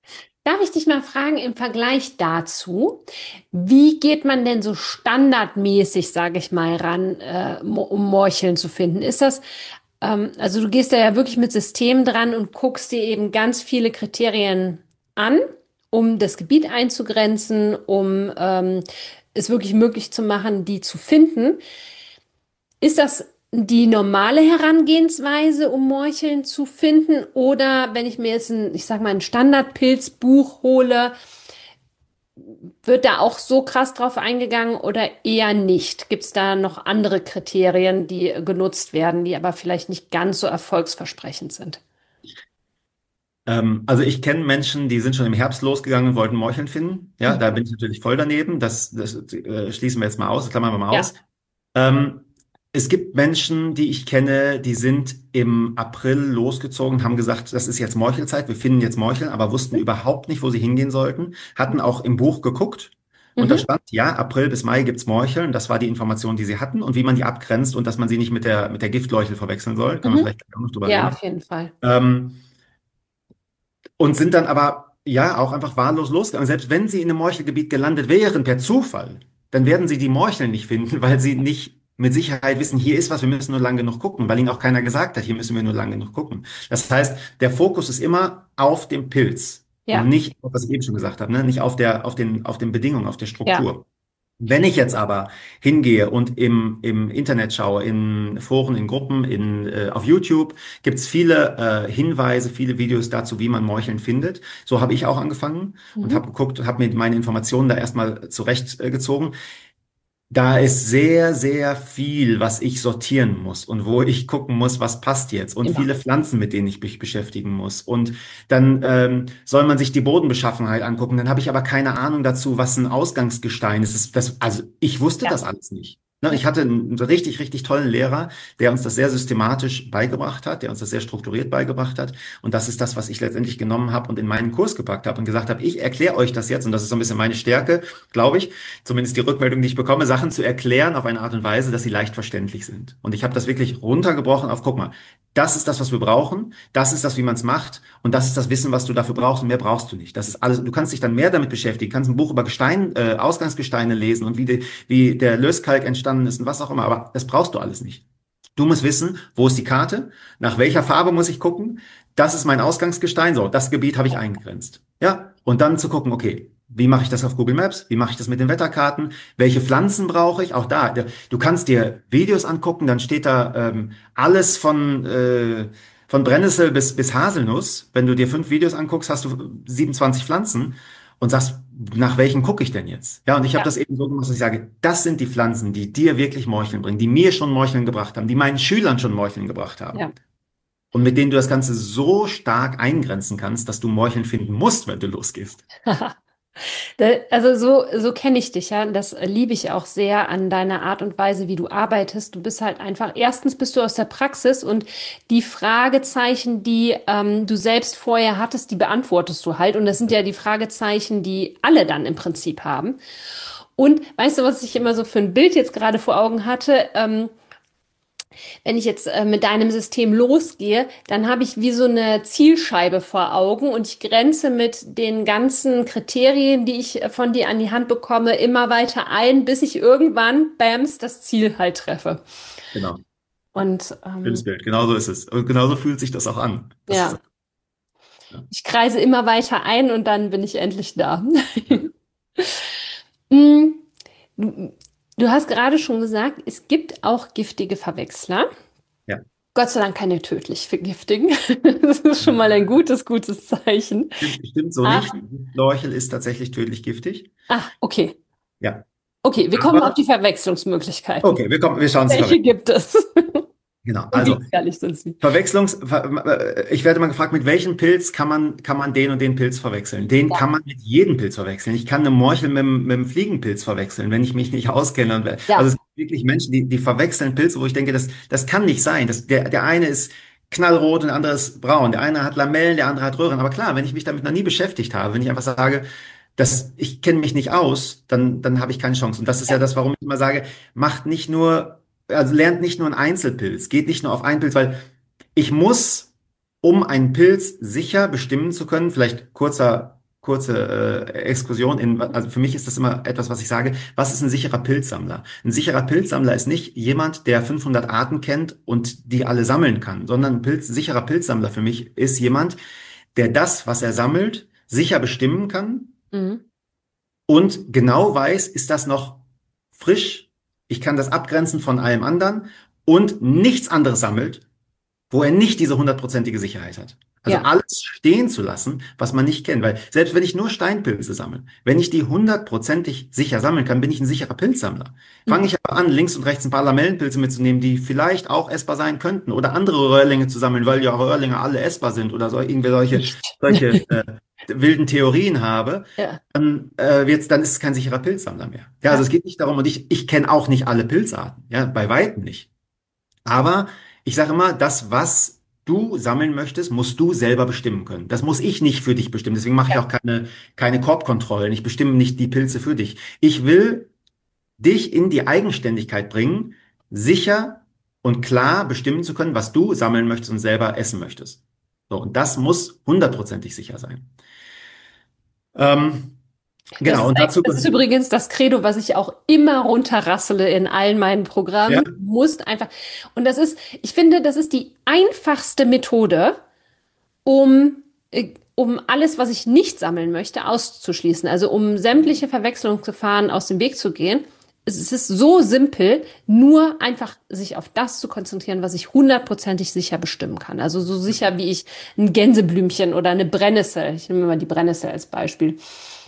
Darf ich dich mal fragen, im Vergleich dazu, wie geht man denn so standardmäßig, sage ich mal, ran, äh, mo- um Morcheln zu finden? Ist das, ähm, also du gehst da ja wirklich mit System dran und guckst dir eben ganz viele Kriterien an, um das Gebiet einzugrenzen, um ähm, es wirklich möglich zu machen, die zu finden. Ist das die normale Herangehensweise, um Morcheln zu finden? Oder wenn ich mir jetzt ein, ich sag mal, ein Standardpilzbuch hole, wird da auch so krass drauf eingegangen oder eher nicht? Gibt es da noch andere Kriterien, die genutzt werden, die aber vielleicht nicht ganz so erfolgsversprechend sind? Ähm, also ich kenne Menschen, die sind schon im Herbst losgegangen und wollten Morcheln finden. Ja, da bin ich natürlich voll daneben. Das, das äh, schließen wir jetzt mal aus, das klammern wir mal Ja. aus. Ähm, Es gibt Menschen, die ich kenne, die sind im April losgezogen, haben gesagt, das ist jetzt Morchelzeit, wir finden jetzt Morcheln, aber wussten überhaupt nicht, wo sie hingehen sollten, hatten auch im Buch geguckt und da Mhm. stand, ja, April bis Mai gibt's Morcheln, das war die Information, die sie hatten und wie man die abgrenzt und dass man sie nicht mit der, mit der Giftleuchel verwechseln soll, können wir Mhm. vielleicht gleich auch noch drüber Ja, reden. auf jeden Fall. Ähm, und sind dann aber, ja, auch einfach wahllos losgegangen. Selbst wenn sie in einem Morchelgebiet gelandet wären, per Zufall, dann werden sie die Morcheln nicht finden, weil sie nicht mit Sicherheit wissen, hier ist was, wir müssen nur lang genug gucken, weil ihnen auch keiner gesagt hat, hier müssen wir nur lang genug gucken. Das heißt, der Fokus ist immer auf dem Pilz und Ja, nicht, was ich eben schon gesagt habe, ne, nicht auf der, auf den, auf den Bedingungen, auf der ja. Struktur. Wenn ich jetzt aber hingehe und im, im Internet schaue, in Foren, in Gruppen, in, äh, auf YouTube, gibt's viele äh, Hinweise, viele Videos dazu, wie man Morcheln findet. So habe ich auch angefangen und Mhm. habe geguckt und habe mir meine Informationen da erstmal zurechtgezogen. Da ist sehr, sehr viel, was ich sortieren muss und wo ich gucken muss, was passt jetzt und Immer. viele Pflanzen, mit denen ich mich beschäftigen muss. Und dann ähm, soll man sich die Bodenbeschaffenheit angucken. Dann habe ich aber keine Ahnung dazu, was ein Ausgangsgestein ist. Das, das, also ich wusste Ja. das alles nicht. Ne, Ja. ich hatte einen richtig, richtig tollen Lehrer, der uns das sehr systematisch beigebracht hat, der uns das sehr strukturiert beigebracht hat. Und das ist das, was ich letztendlich genommen habe und in meinen Kurs gepackt habe und gesagt habe, ich erkläre euch das jetzt. Und das ist so ein bisschen meine Stärke, glaube ich, zumindest die Rückmeldung, die ich bekomme, Sachen zu erklären auf eine Art und Weise, dass sie leicht verständlich sind. Und ich habe das wirklich runtergebrochen auf, guck mal, das ist das, was wir brauchen, das ist das, wie man es macht und das ist das Wissen, was du dafür brauchst und mehr brauchst du nicht. Das ist alles, du kannst dich dann mehr damit beschäftigen, kannst ein Buch über Gestein, äh, Ausgangsgesteine lesen und wie, die, wie der Lößkalk entstanden ist und was auch immer, aber das brauchst du alles nicht. Du musst wissen, wo ist die Karte, nach welcher Farbe muss ich gucken, das ist mein Ausgangsgestein, so, das Gebiet habe ich eingegrenzt. Ja, und dann zu gucken, okay, wie mache ich das auf Google Maps? Wie mache ich das mit den Wetterkarten? Welche Pflanzen brauche ich? Auch da, der- du kannst dir Videos angucken, dann steht da ähm, alles von, äh, von Brennnessel bis, bis Haselnuss. Wenn du dir fünf Videos anguckst, hast du siebenundzwanzig Pflanzen und sagst, nach welchen gucke ich denn jetzt? Ja, und ich habe Ja. das eben so gemacht, dass ich sage, das sind die Pflanzen, die dir wirklich Morcheln bringen, die mir schon Morcheln gebracht haben, die meinen Schülern schon Morcheln gebracht haben. Ja. Und mit denen du das Ganze so stark eingrenzen kannst, dass du Morcheln finden musst, wenn du losgehst. Da- Also so, so kenne ich dich, ja. Das liebe ich auch sehr an deiner Art und Weise, wie du arbeitest. Du bist halt einfach, erstens bist du aus der Praxis und die Fragezeichen, die ähm, du selbst vorher hattest, die beantwortest du halt. Und das sind ja die Fragezeichen, die alle dann im Prinzip haben. Und weißt du, was ich immer so für ein Bild jetzt gerade vor Augen hatte? Ähm, Wenn ich jetzt äh, mit deinem System losgehe, dann habe ich wie so eine Zielscheibe vor Augen und ich grenze mit den ganzen Kriterien, die ich äh, von dir an die Hand bekomme, immer weiter ein, bis ich irgendwann, bams, das Ziel halt treffe. Genau. Und Schönes ähm, Bild. Genauso ist es. Und genauso fühlt sich das auch an. Das ist, ja, ja. ich kreise immer weiter ein und dann bin ich endlich da. Ja. Mm, Du du hast gerade schon gesagt, es gibt auch giftige Verwechsler. Ja. Gott sei Dank keine tödlich vergiftigen. Das ist schon mal ein gutes, gutes Zeichen. Stimmt, stimmt so Ah, nicht. Lorchel ist tatsächlich tödlich giftig. ah, okay. Ja. Okay, wir kommen auf Aber, die Verwechslungsmöglichkeiten. okay, wir kommen, wir schauen uns die Welche Verwechslung. gibt es? Genau. Und wie Also, gefährlich sind sie? Verwechslungs, ver- äh, ich werde mal gefragt, mit welchem Pilz kann man, kann man den und den Pilz verwechseln? Den Ja, kann man mit jedem Pilz verwechseln. Ich kann eine Morchel mit, dem- mit dem Fliegenpilz verwechseln, wenn ich mich nicht auskenne. Und, also es ja, gibt wirklich Menschen, die, die verwechseln Pilze, wo ich denke, das, das kann nicht sein. Das, der, der eine ist knallrot und der andere ist braun. Der eine hat Lamellen, der andere hat Röhren. Aber klar, wenn ich mich damit noch nie beschäftigt habe, wenn ich einfach sage, das, ich kenne mich nicht aus, dann, dann habe ich keine Chance. Und das ist ja ja, das, warum ich immer sage, macht nicht nur, also lernt nicht nur einen Einzelpilz, geht nicht nur auf einen Pilz, weil ich muss, um einen Pilz sicher bestimmen zu können, vielleicht kurzer, kurze äh, Exkursion in, also für mich ist das immer etwas, was ich sage, was ist ein sicherer Pilzsammler? Ein sicherer Pilzsammler ist nicht jemand, der fünfhundert Arten kennt und die alle sammeln kann, sondern ein Pilz, sicherer Pilzsammler für mich ist jemand, der das, was er sammelt, sicher bestimmen kann Mhm. und genau weiß, ist das noch frisch, ich kann das abgrenzen von allem anderen und nichts anderes sammelt, wo er nicht diese hundertprozentige Sicherheit hat. Also Ja. alles stehen zu lassen, was man nicht kennt. Weil selbst wenn ich nur Steinpilze sammle, wenn ich die hundertprozentig sicher sammeln kann, bin ich ein sicherer Pilzsammler. Fange Mhm. ich aber an, links und rechts ein paar Lamellenpilze mitzunehmen, die vielleicht auch essbar sein könnten oder andere Röhrlinge zu sammeln, weil ja Röhrlinge alle essbar sind oder so, irgendwie solche, Nicht. solche äh, wilden Theorien habe, Ja. dann, äh, wird's, dann ist es kein sicherer Pilzsammler mehr. Ja, also Ja. es geht nicht darum, und ich, ich kenne auch nicht alle Pilzarten, ja, bei weitem nicht. Aber ich sage immer, das, was du sammeln möchtest, musst du selber bestimmen können. Das muss ich nicht für dich bestimmen. Deswegen mache ich Ja. auch keine, keine Korbkontrollen. Ich bestimme nicht die Pilze für dich. Ich will dich in die Eigenständigkeit bringen, sicher und klar bestimmen zu können, was du sammeln möchtest und selber essen möchtest. So, und das muss hundertprozentig sicher sein. Ähm, Das genau, ist, und ein- dazu, das ist übrigens das Credo, was ich auch immer runterrassele in allen meinen Programmen. ja, Du musst einfach, und das ist, ich finde, das ist die einfachste Methode, um, äh, um alles, was ich nicht sammeln möchte, auszuschließen. Also um sämtliche Verwechslungsgefahren aus dem Weg zu gehen. Es ist so simpel, nur einfach sich auf das zu konzentrieren, was ich hundertprozentig sicher bestimmen kann. Also so sicher wie ich ein Gänseblümchen oder eine Brennnessel, ich nehme mal die Brennnessel als Beispiel,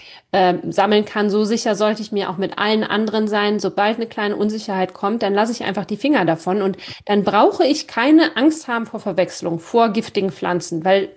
ähm, sammeln kann. So sicher sollte ich mir auch mit allen anderen sein. Sobald eine kleine Unsicherheit kommt, dann lasse ich einfach die Finger davon und dann brauche ich keine Angst haben vor Verwechslung, vor giftigen Pflanzen, weil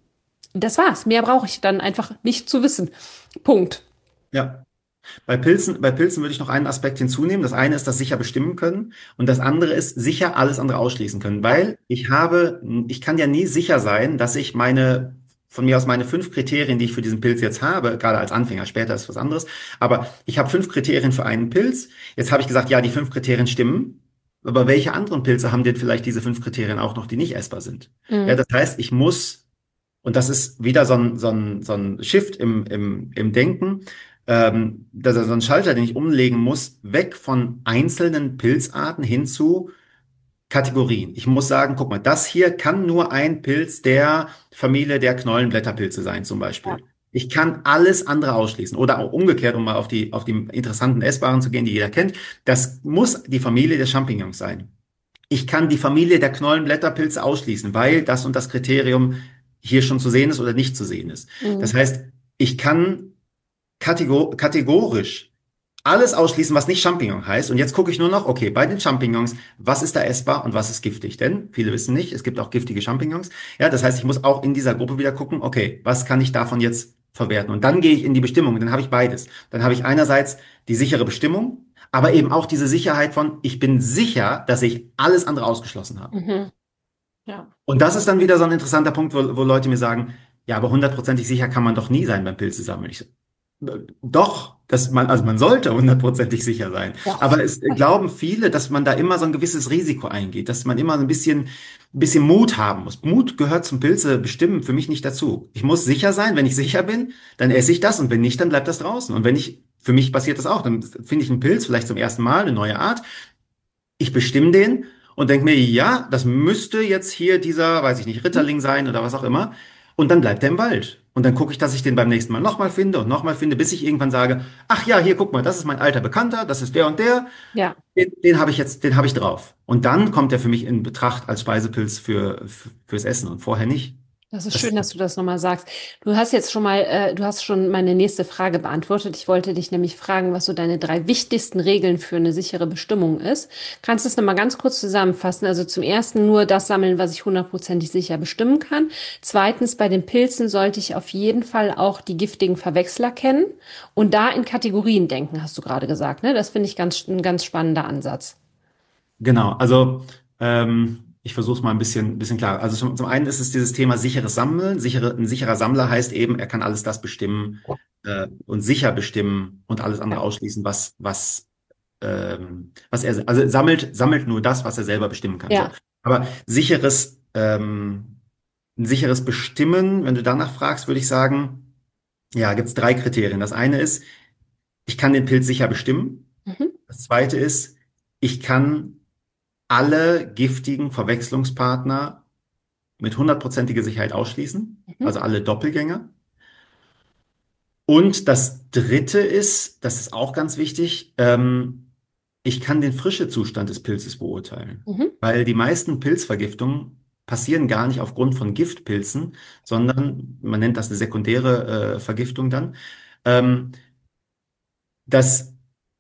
das war's. Mehr brauche ich dann einfach nicht zu wissen. Punkt. ja. Bei Pilzen, bei Pilzen würde ich noch einen Aspekt hinzunehmen. Das eine ist das sicher bestimmen können und das andere ist sicher alles andere ausschließen können, weil ich habe, ich kann ja nie sicher sein, dass ich meine, von mir aus meine fünf Kriterien, die ich für diesen Pilz jetzt habe, gerade als Anfänger, später ist was anderes, aber ich habe fünf Kriterien für einen Pilz. Jetzt habe ich gesagt, ja, die fünf Kriterien stimmen, aber welche anderen Pilze haben denn vielleicht diese fünf Kriterien auch noch, die nicht essbar sind? Ja, Mhm. das heißt, ich muss, und das ist wieder so ein, so ein, so ein Shift im, im, im Denken, ähm, das ist so ein Schalter, den ich umlegen muss, weg von einzelnen Pilzarten hin zu Kategorien. Ich muss sagen, guck mal, das hier kann nur ein Pilz der Familie der Knollenblätterpilze sein, zum Ja. Beispiel. Ich kann alles andere ausschließen. Oder auch umgekehrt, um mal auf die, auf die interessanten Essbaren zu gehen, die jeder kennt. Das muss die Familie der Champignons sein. Ich kann die Familie der Knollenblätterpilze ausschließen, weil das und das Kriterium hier schon zu sehen ist oder nicht zu sehen ist. Das Mhm. heißt, ich kann kategor kategorisch alles ausschließen, was nicht Champignon heißt. Und jetzt gucke ich nur noch, okay, bei den Champignons, was ist da essbar und was ist giftig? Denn viele wissen nicht, es gibt auch giftige Champignons. Ja, das heißt, ich muss auch in dieser Gruppe wieder gucken, okay, was kann ich davon jetzt verwerten? Und dann gehe ich in die Bestimmung, dann habe ich beides. Dann habe ich einerseits die sichere Bestimmung, aber eben auch diese Sicherheit von, ich bin sicher, dass ich alles andere ausgeschlossen habe. Mhm. Ja. Und das ist dann wieder so ein interessanter Punkt, wo, wo Leute mir sagen, ja, aber hundertprozentig sicher kann man doch nie sein beim Pilze sammeln. Ich so, doch, dass man, also man sollte hundertprozentig sicher sein. Ja. Aber es glauben viele, dass man da immer so ein gewisses Risiko eingeht, dass man immer so ein bisschen, ein bisschen Mut haben muss. Mut gehört zum Pilze bestimmen für mich nicht dazu. Ich muss sicher sein. Wenn ich sicher bin, dann esse ich das und wenn nicht, dann bleibt das draußen. Und wenn ich, für mich passiert das auch, dann finde ich einen Pilz vielleicht zum ersten Mal, eine neue Art. Ich bestimme den und denke mir, ja, das müsste jetzt hier dieser, weiß ich nicht, Ritterling sein oder was auch immer. Und dann bleibt er im Wald. Und dann gucke ich, dass ich den beim nächsten Mal nochmal finde und nochmal finde, bis ich irgendwann sage, ach ja, hier, guck mal, das ist mein alter Bekannter, das ist der und der, Ja. den, den habe ich jetzt, den habe ich drauf. Und dann kommt er für mich in Betracht als Speisepilz für, für, fürs Essen und vorher nicht. Das ist Das, schön, dass du das nochmal sagst. Du hast jetzt schon mal, äh, du hast schon meine nächste Frage beantwortet. Ich wollte dich nämlich fragen, was so deine drei wichtigsten Regeln für eine sichere Bestimmung ist. Kannst du es nochmal ganz kurz zusammenfassen? Also zum ersten nur das sammeln, was ich hundertprozentig sicher bestimmen kann. Zweitens, bei den Pilzen sollte ich auf jeden Fall auch die giftigen Verwechsler kennen und da in Kategorien denken, hast du gerade gesagt, ne? Das finde ich ganz, ein ganz spannender Ansatz. genau, also ähm, ich versuche es mal ein bisschen, bisschen klarer. Also zum, zum einen ist es dieses Thema sicheres Sammeln. Sichere, ein sicherer Sammler heißt eben, er kann alles das bestimmen äh, und sicher bestimmen und alles andere Ja. ausschließen, was, was, ähm, was er, also sammelt, sammelt nur das, was er selber bestimmen kann. So. Ja. Aber sicheres, ähm, ein sicheres Bestimmen, wenn du danach fragst, würde ich sagen, Ja, gibt es drei Kriterien. Das eine ist, ich kann den Pilz sicher bestimmen. Mhm. Das zweite ist, ich kann alle giftigen Verwechslungspartner mit hundertprozentiger Sicherheit ausschließen, Mhm. also alle Doppelgänger. Und das dritte ist, das ist auch ganz wichtig, ähm, ich kann den Frischezustand des Pilzes beurteilen, Mhm. weil die meisten Pilzvergiftungen passieren gar nicht aufgrund von Giftpilzen, sondern man nennt das eine sekundäre äh, Vergiftung dann. Ähm, das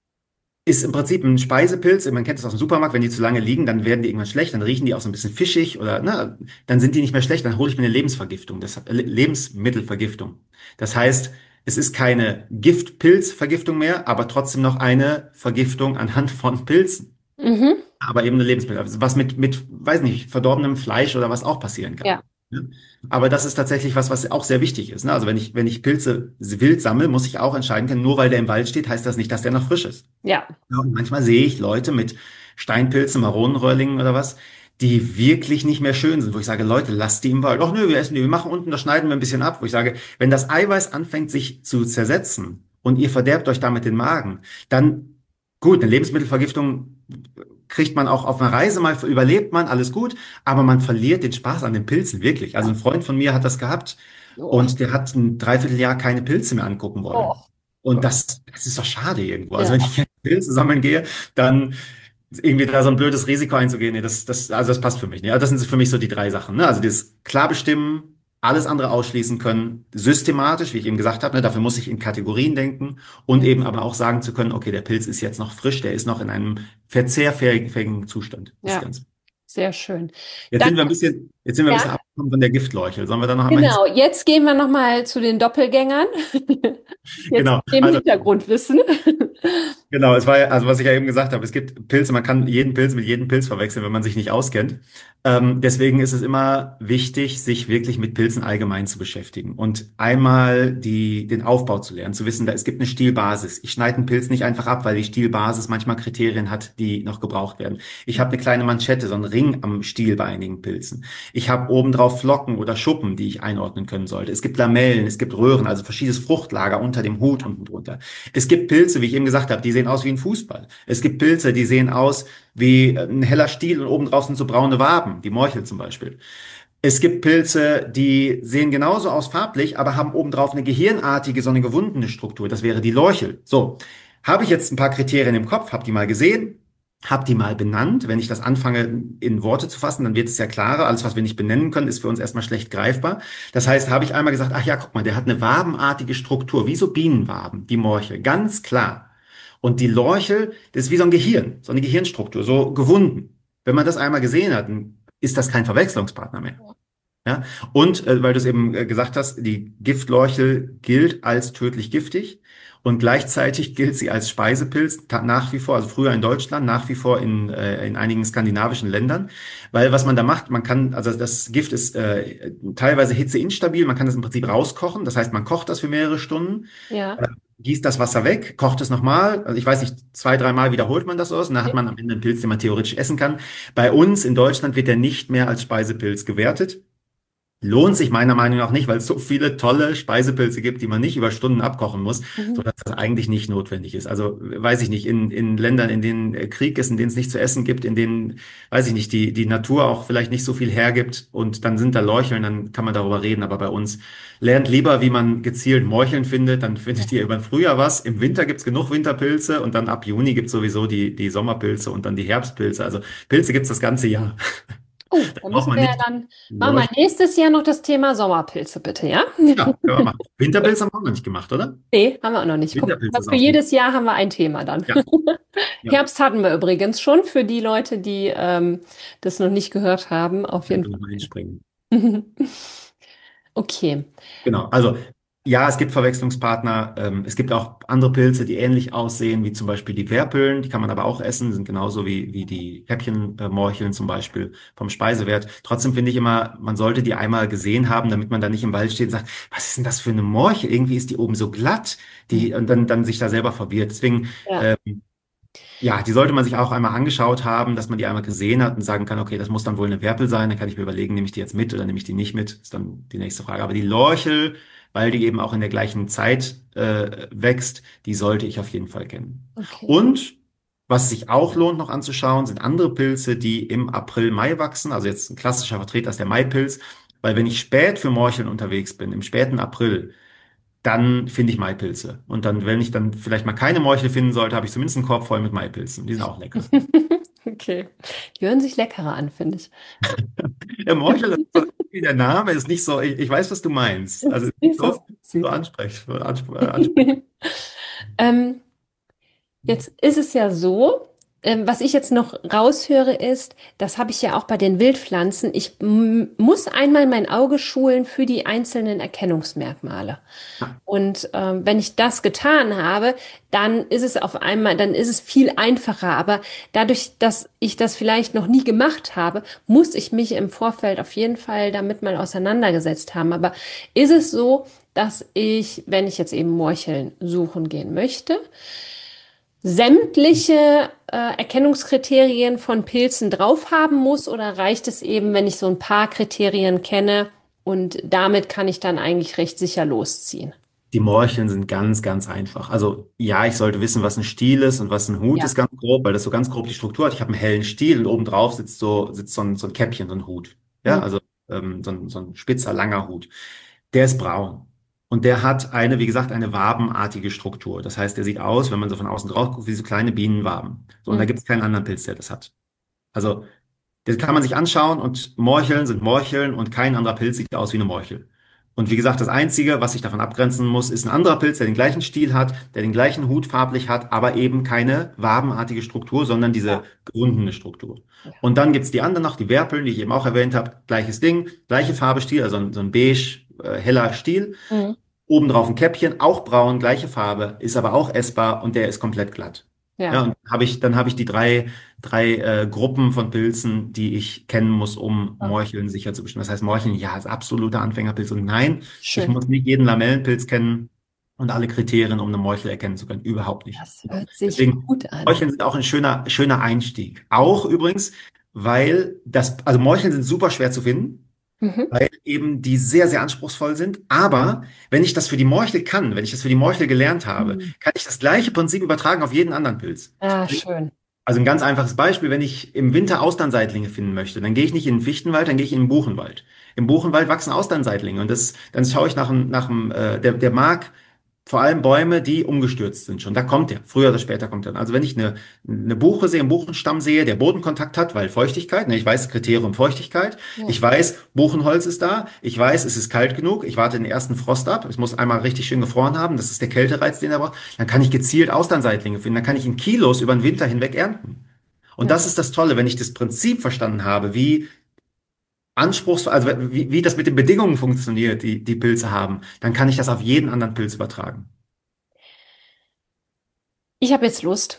ist im Prinzip ein Speisepilz. Man kennt das aus dem Supermarkt, wenn die zu lange liegen, dann werden die irgendwann schlecht, dann riechen die auch so ein bisschen fischig oder ne, dann sind die nicht mehr schlecht, dann hole ich mir eine Lebensvergiftung, das, äh, Lebensmittelvergiftung. Das heißt, es ist keine Giftpilzvergiftung mehr, aber trotzdem noch eine Vergiftung anhand von Pilzen. Mhm. Aber eben eine Lebensmittel, also was mit, mit, weiß nicht, verdorbenem Fleisch oder was auch passieren kann. Ja, Ne? Aber das ist tatsächlich was, was auch sehr wichtig ist. Ne? Also wenn ich, wenn ich Pilze wild sammle, muss ich auch entscheiden können, nur weil der im Wald steht, heißt das nicht, dass der noch frisch ist. ja. Ja, und manchmal sehe ich Leute mit Steinpilzen, Maronenröhrlingen oder was, die wirklich nicht mehr schön sind, wo ich sage, Leute, lasst die im Wald. Ach nö, wir essen die, wir machen unten, das schneiden wir ein bisschen ab. Wo ich sage, wenn das Eiweiß anfängt, sich zu zersetzen und ihr verderbt euch damit den Magen, dann gut, eine Lebensmittelvergiftung kriegt man auch auf einer Reise mal, überlebt man, alles gut, aber man verliert den Spaß an den Pilzen, wirklich. Also ein Freund von mir hat das gehabt Oh. und der hat ein Dreivierteljahr keine Pilze mehr angucken wollen. Oh. Und das, das ist doch schade irgendwo. Also Ja. wenn ich Pilze sammeln gehe, dann irgendwie da so ein blödes Risiko einzugehen, nee, das, das, also das passt für mich nicht. Also das sind für mich so die drei Sachen. Ne? Also dieses klar bestimmen, alles andere ausschließen können, systematisch, wie ich eben gesagt habe, ne? Dafür muss ich in Kategorien denken und eben aber auch sagen zu können, okay, der Pilz ist jetzt noch frisch, der ist noch in einem verzehrfähigen Zustand. Das ist Ja, ganz. sehr schön. Jetzt sind wir Danke. ein bisschen, jetzt sind wir ein Ja, bisschen abgekommen von der Giftleuchel. Sollen wir da noch einmal hin? genau. Jetzt gehen wir nochmal zu den Doppelgängern. Jetzt Genau. dem Also Hintergrundwissen. Genau, es war ja, also was ich ja eben gesagt habe, es gibt Pilze, man kann jeden Pilz mit jedem Pilz verwechseln, wenn man sich nicht auskennt. Ähm, deswegen ist es immer wichtig, sich wirklich mit Pilzen allgemein zu beschäftigen und einmal die, den Aufbau zu lernen, zu wissen, da es gibt eine Stielbasis. Ich schneide einen Pilz nicht einfach ab, weil die Stielbasis manchmal Kriterien hat, die noch gebraucht werden. Ich habe eine kleine Manschette, so einen Ring am Stiel bei einigen Pilzen. Ich habe obendrauf Flocken oder Schuppen, die ich einordnen können sollte. Es gibt Lamellen, es gibt Röhren, also verschiedenes Fruchtlager unter dem Hut unten drunter. Es gibt Pilze, wie ich eben gesagt habe, die sehen aus wie ein Fußball. Es gibt Pilze, die sehen aus wie ein heller Stiel und oben drauf sind so braune Waben, die Morchel zum Beispiel. Es gibt Pilze, die sehen genauso aus farblich, aber haben obendrauf eine gehirnartige, so eine gewundene Struktur. Das wäre die Lorchel. So, habe ich jetzt ein paar Kriterien im Kopf, habe die mal gesehen, habe die mal benannt. Wenn ich das anfange in Worte zu fassen, dann wird es ja klarer. Alles, was wir nicht benennen können, ist für uns erstmal schlecht greifbar. Das heißt, habe ich einmal gesagt, ach ja, guck mal, der hat eine wabenartige Struktur, wie so Bienenwaben, die Morchel, ganz klar. Und die Lorchel, das ist wie so ein Gehirn, so eine Gehirnstruktur, so gewunden. Wenn man das einmal gesehen hat, dann ist das kein Verwechslungspartner mehr. Ja? Und äh, weil du es eben äh, gesagt hast, die Giftlorchel gilt als tödlich giftig und gleichzeitig gilt sie als Speisepilz ta- nach wie vor, also früher in Deutschland, nach wie vor in, äh, in einigen skandinavischen Ländern. Weil was man da macht, man kann, also das Gift ist äh, teilweise hitzeinstabil, man kann das im Prinzip rauskochen, das heißt, man kocht das für mehrere Stunden, Ja. äh, gießt das Wasser weg, kocht es nochmal, also ich weiß nicht, zwei, dreimal wiederholt man das aus und dann hat man am Ende einen Pilz, den man theoretisch essen kann. Bei uns in Deutschland wird der nicht mehr als Speisepilz gewertet. Lohnt sich meiner Meinung nach nicht, weil es so viele tolle Speisepilze gibt, die man nicht über Stunden abkochen muss, Mhm. sodass das eigentlich nicht notwendig ist. Also weiß ich nicht, in, in Ländern, in denen äh, Krieg ist, in denen es nichts zu essen gibt, in denen, weiß ich nicht, die, die Natur auch vielleicht nicht so viel hergibt und dann sind da Lorcheln, dann kann man darüber reden. Aber bei uns lernt lieber, wie man gezielt Morcheln findet, dann findet ihr über den Frühjahr was. Im Winter gibt's genug Winterpilze und dann ab Juni gibt's sowieso die, die Sommerpilze und dann die Herbstpilze. Also Pilze gibt's das ganze Jahr. Oh, Da da braucht müssen man wir ja nicht dann, machen wir Lorch nächstes Jahr noch das Thema Sommerpilze, bitte, ja? Ja, können wir machen. Winterpilz haben wir auch noch nicht gemacht, oder? Nee, haben wir auch noch nicht. Guck, Winterpilz mal, ist für auch gut. jedes Jahr haben wir ein Thema dann. Ja, ja. Herbst hatten wir übrigens schon, für die Leute, die ähm, das noch nicht gehört haben, auf Da jeden können wir mal einspringen. Fall. Okay. Genau. Also, ja, es gibt Verwechslungspartner. Ähm, es gibt auch andere Pilze, die ähnlich aussehen, wie zum Beispiel die Werpeln. Die kann man aber auch essen, sind genauso wie, wie die Käppchenmorcheln zum Beispiel vom Speisewert. Trotzdem finde ich immer, man sollte die einmal gesehen haben, damit man da nicht im Wald steht und sagt, was ist denn das für eine Morchel? Irgendwie ist die oben so glatt, die, und dann, dann sich da selber verwirrt. Deswegen, Ja. ähm, Ja, die sollte man sich auch einmal angeschaut haben, dass man die einmal gesehen hat und sagen kann, okay, das muss dann wohl eine Werpel sein. Dann kann ich mir überlegen, nehme ich die jetzt mit oder nehme ich die nicht mit? Ist dann die nächste Frage. Aber die Lorchel, weil die eben auch in der gleichen Zeit äh, wächst, die sollte ich auf jeden Fall kennen. Okay. Und was sich auch lohnt noch anzuschauen, sind andere Pilze, die im April, Mai wachsen. Also jetzt ein klassischer Vertreter ist der Maipilz. Weil wenn ich spät für Morcheln unterwegs bin, im späten April, dann finde ich Maipilze. Und dann, wenn ich dann vielleicht mal keine Morchel finden sollte, habe ich zumindest einen Korb voll mit Maipilzen. Die sind auch lecker. Okay. Die hören sich leckerer an, finde ich. Der Morchel, das ist so, wie der Name ist nicht so, ich, ich weiß, was du meinst. Also Ist ist nicht nicht so so, so sexy. ansprech, ansprech, ansprech. Ähm, Jetzt ist es ja so, ähm, was ich jetzt noch raushöre, ist, das habe ich ja auch bei den Wildpflanzen, ich m- muss einmal mein Auge schulen für die einzelnen Erkennungsmerkmale. Und ähm, wenn ich das getan habe, dann ist es auf einmal, dann ist es viel einfacher. Aber dadurch, dass ich das vielleicht noch nie gemacht habe, muss ich mich im Vorfeld auf jeden Fall damit mal auseinandergesetzt haben. Aber ist es so, dass ich, wenn ich jetzt eben Morcheln suchen gehen möchte, sämtliche äh, Erkennungskriterien von Pilzen drauf haben muss oder reicht es eben, wenn ich so ein paar Kriterien kenne und damit kann ich dann eigentlich recht sicher losziehen? Die Morcheln sind ganz, ganz einfach. Also ja, ich sollte wissen, was ein Stiel ist und was ein Hut Ja. ist, ganz grob, weil das so ganz grob die Struktur hat. Ich habe einen hellen Stiel und oben drauf sitzt so, sitzt so ein, so ein Käppchen, so ein Hut. Ja, Hm. also ähm, so ein, so ein spitzer, langer Hut. Der ist braun. Und der hat eine, wie gesagt, eine wabenartige Struktur. Das heißt, der sieht aus, wenn man so von außen drauf guckt, wie so kleine Bienenwaben. So, und da Hm. gibt es keinen anderen Pilz, der das hat. Also, das kann man sich anschauen und Morcheln sind Morcheln und kein anderer Pilz sieht aus wie eine Morchel. Und wie gesagt, das Einzige, was sich davon abgrenzen muss, ist ein anderer Pilz, der den gleichen Stiel hat, der den gleichen Hut farblich hat, aber eben keine wabenartige Struktur, sondern diese Ja. gerundene Struktur. Ja. Und dann gibt's die anderen noch, die Werpeln, die ich eben auch erwähnt habe. Gleiches Ding, gleiche Farbe Stiel, also ein, so ein beige, äh, heller Stiel. Hm. Obendrauf ein Käppchen, auch braun, gleiche Farbe, ist aber auch essbar und der ist komplett glatt. Ja, Ja. und habe ich, dann habe ich die drei, drei äh, Gruppen von Pilzen, die ich kennen muss, um Ah, Morcheln sicher zu bestimmen. Das heißt, Morcheln, ja, ist absoluter Anfängerpilz. Und nein, ich schön. muss nicht jeden Lamellenpilz kennen und alle Kriterien, um eine Morchel erkennen zu können. Überhaupt nicht. Das hört sich Deswegen, gut an. Morcheln sind auch ein schöner, schöner Einstieg. Auch übrigens, weil das, also Morcheln sind super schwer zu finden, Mhm. weil eben die sehr, sehr anspruchsvoll sind. Aber wenn ich das für die Morchel kann, wenn ich das für die Morchel gelernt habe, Hm. kann ich das gleiche Prinzip übertragen auf jeden anderen Pilz. Ah, schön. Also ein ganz einfaches Beispiel, wenn ich im Winter Austernseitlinge finden möchte, dann gehe ich nicht in den Fichtenwald, dann gehe ich in den Buchenwald. Im Buchenwald wachsen Austernseitlinge und das, dann schaue ich nach einem, nach einem, äh, der, der mag vor allem Bäume, die umgestürzt sind schon. Da kommt der. Früher oder später kommt er. Also wenn ich eine, eine Buche sehe, einen Buchenstamm sehe, der Bodenkontakt hat, weil Feuchtigkeit, ne, ich weiß Kriterium Feuchtigkeit. Ja. Ich weiß, Buchenholz ist da. Ich weiß, es ist kalt genug. Ich warte den ersten Frost ab. Es muss einmal richtig schön gefroren haben. Das ist der Kältereiz, den er braucht. Dann kann ich gezielt Austernseitlinge finden. Dann kann ich in Kilos über den Winter hinweg ernten. Und Ja. das ist das Tolle, wenn ich das Prinzip verstanden habe, wie anspruchsvoll, also wie, wie das mit den Bedingungen funktioniert, die die Pilze haben, dann kann ich das auf jeden anderen Pilz übertragen. Ich habe jetzt Lust.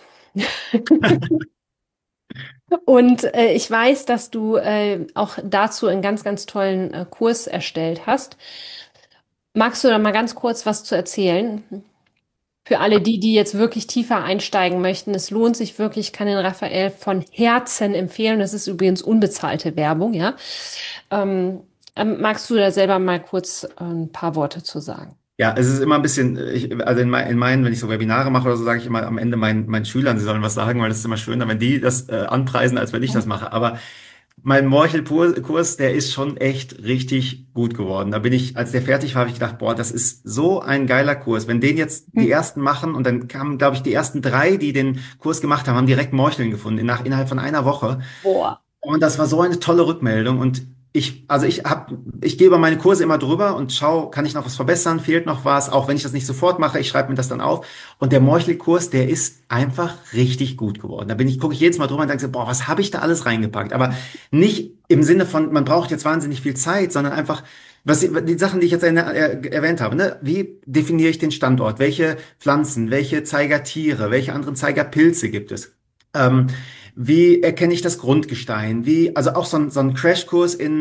Und äh, ich weiß, dass du äh, auch dazu einen ganz, ganz tollen äh, Kurs erstellt hast. Magst du da mal ganz kurz was zu erzählen? Für alle die, die jetzt wirklich tiefer einsteigen möchten. Es lohnt sich wirklich, ich kann den Raphael von Herzen empfehlen. Das ist übrigens unbezahlte Werbung, ja. Ähm, ähm, magst du da selber mal kurz äh, ein paar Worte zu sagen? Ja, es ist immer ein bisschen, ich, also in, mein, in meinen, wenn ich so Webinare mache oder so, sage ich immer am Ende meinen, meinen Schülern, sie sollen was sagen, weil es ist immer schöner, wenn die das äh, anpreisen, als wenn ich das mache. Aber mein Morchel-Kurs, der ist schon echt richtig gut geworden. Da bin ich, als der fertig war, habe ich gedacht, boah, das ist so ein geiler Kurs. Wenn den jetzt die Hm. ersten machen und dann kamen, glaube ich, die ersten drei, die den Kurs gemacht haben, haben direkt Morcheln gefunden, nach, innerhalb von einer Woche. Boah. Und das war so eine tolle Rückmeldung. Und ich, also ich hab, ich gehe über meine Kurse immer drüber und schaue, kann ich noch was verbessern, fehlt noch was, auch wenn ich das nicht sofort mache, ich schreibe mir das dann auf. Und der Morchel-Kurs, der ist einfach richtig gut geworden. Da bin ich, gucke ich jedes Mal drüber und denke so, boah, was habe ich da alles reingepackt? Aber nicht im Sinne von, man braucht jetzt wahnsinnig viel Zeit, sondern einfach, was, die Sachen, die ich jetzt er, er, erwähnt habe, ne? Wie definiere ich den Standort? Welche Pflanzen, welche Zeigertiere, welche anderen Zeigerpilze gibt es? Ähm, Wie erkenne ich das Grundgestein? Wie, also auch so ein, so ein Crashkurs in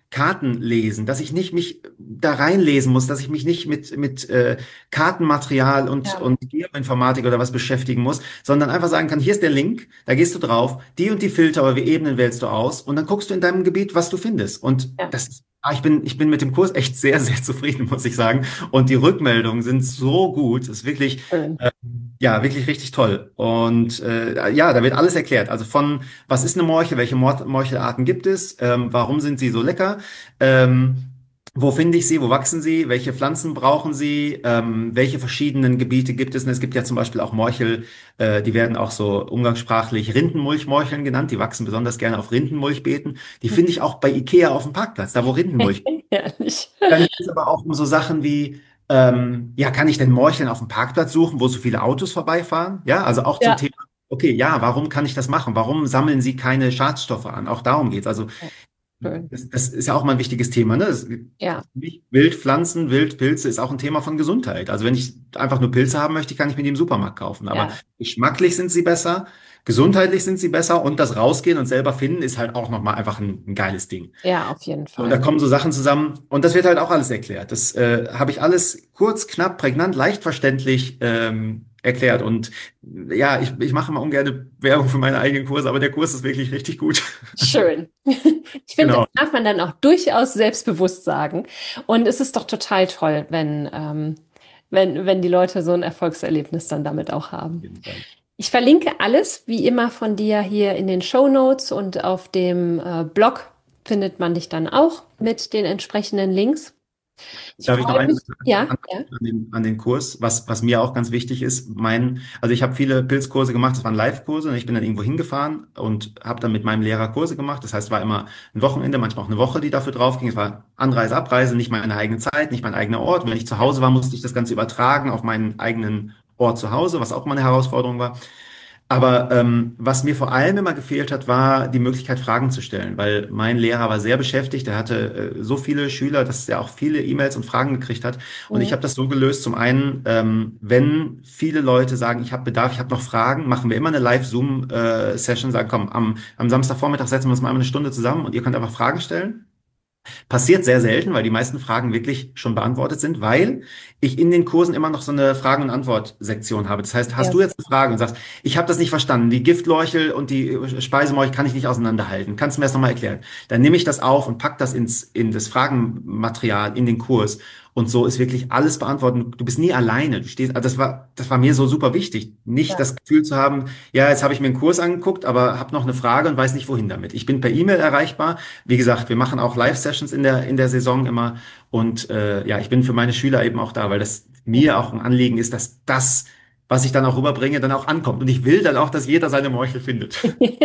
Karten lesen, dass ich nicht mich da reinlesen muss, dass ich mich nicht mit, mit äh, Kartenmaterial und, Ja. und Geoinformatik oder was beschäftigen muss, sondern einfach sagen kann, hier ist der Link, da gehst du drauf, die und die Filter oder wie Ebenen wählst du aus und dann guckst du in deinem Gebiet, was du findest. Und Ja. das, ah, ich bin, ich bin mit dem Kurs echt sehr, sehr zufrieden, muss ich sagen. Und die Rückmeldungen sind so gut, es ist wirklich, Schön. äh, ja, wirklich richtig toll. Und äh, ja, da wird alles erklärt. Also von, was ist eine Morchel, welche Mor Morchelarten gibt es, ähm, warum sind sie so lecker, ähm, wo finde ich sie, wo wachsen sie, welche Pflanzen brauchen sie, ähm, welche verschiedenen Gebiete gibt es. Und es gibt ja zum Beispiel auch Morchel, äh, die werden auch so umgangssprachlich Rindenmulchmorcheln genannt. Die wachsen besonders gerne auf Rindenmulchbeeten. Die finde ich auch bei Ikea auf dem Parkplatz, da wo Rindenmulch. Herrlich. Dann geht es aber auch um so Sachen wie, ähm, ja, kann ich denn Morcheln auf dem Parkplatz suchen, wo so viele Autos vorbeifahren? Ja, also auch zum Ja. Thema, okay, ja, warum kann ich das machen? Warum sammeln sie keine Schadstoffe an? Auch darum geht's. Also Ja, schön. das, das ist ja auch mal ein wichtiges Thema, ne? Das, Ja, Wildpflanzen, Wildpilze ist auch ein Thema von Gesundheit. Also wenn ich einfach nur Pilze haben möchte, kann ich mir die im Supermarkt kaufen. Aber ja, geschmacklich sind sie besser, gesundheitlich sind sie besser und das Rausgehen und selber finden ist halt auch nochmal einfach ein, ein geiles Ding. ja, auf jeden Und da Fall. kommen so Sachen zusammen und das wird halt auch alles erklärt. Das äh, habe ich alles kurz, knapp, prägnant, leicht verständlich ähm, erklärt. Und ja, ich, ich mache mal ungern Werbung für meine eigenen Kurse, aber der Kurs ist wirklich richtig gut. Schön. Ich finde, Genau. das darf man dann auch durchaus selbstbewusst sagen. Und es ist doch total toll, wenn, ähm, wenn, wenn die Leute so ein Erfolgserlebnis dann damit auch Auf haben. jeden Fall. Ich verlinke alles, wie immer, von dir hier in den Shownotes und auf dem äh, Blog findet man dich dann auch mit den entsprechenden Links. Ich Darf ich noch freue eine mich. Sache Ja, an, ja. an den, an den Kurs, was, was mir auch ganz wichtig ist? Mein, also ich habe viele Pilzkurse gemacht, das waren Live-Kurse und ich bin dann irgendwo hingefahren und habe dann mit meinem Lehrer Kurse gemacht. Das heißt, es war immer ein Wochenende, manchmal auch eine Woche, die dafür drauf ging. Es war Anreise, Abreise, nicht meine eigene Zeit, nicht mein eigener Ort. Wenn ich zu Hause war, musste ich das Ganze übertragen auf meinen eigenen Ort zu Hause, was auch mal eine Herausforderung war. Aber ähm, was mir vor allem immer gefehlt hat, war die Möglichkeit, Fragen zu stellen, weil mein Lehrer war sehr beschäftigt. Er hatte äh, so viele Schüler, dass er auch viele E-Mails und Fragen gekriegt hat. Und ich Mhm. habe das so gelöst. Zum einen, ähm, wenn viele Leute sagen, ich habe Bedarf, ich habe noch Fragen, machen wir immer eine Live-Zoom-Session, sagen, komm, am, am Samstagvormittag setzen wir uns mal eine Stunde zusammen und ihr könnt einfach Fragen stellen. Passiert sehr selten, weil die meisten Fragen wirklich schon beantwortet sind, weil ich in den Kursen immer noch so eine Fragen- und Antwort-Sektion habe. Das heißt, hast Ja, du jetzt eine Frage und sagst, ich habe das nicht verstanden, die Giftleuchel und die Speisemorchel kann ich nicht auseinanderhalten. Kannst du mir das nochmal erklären? Dann nehme ich das auf und pack das ins, in das Fragenmaterial, in den Kurs. Und so ist wirklich alles beantwortet. Du bist nie alleine. Du stehst, also das war, das war mir so super wichtig. Nicht ja. das Gefühl zu haben, ja, jetzt habe ich mir einen Kurs angeguckt, aber habe noch eine Frage und weiß nicht, wohin damit. Ich bin per E-Mail erreichbar. Wie gesagt, wir machen auch Live-Sessions in der, in der Saison immer. Und äh, ja, ich bin für meine Schüler eben auch da, weil das mir auch ein Anliegen ist, dass das, was ich dann auch rüberbringe, dann auch ankommt. Und ich will dann auch, dass jeder seine Morchel findet.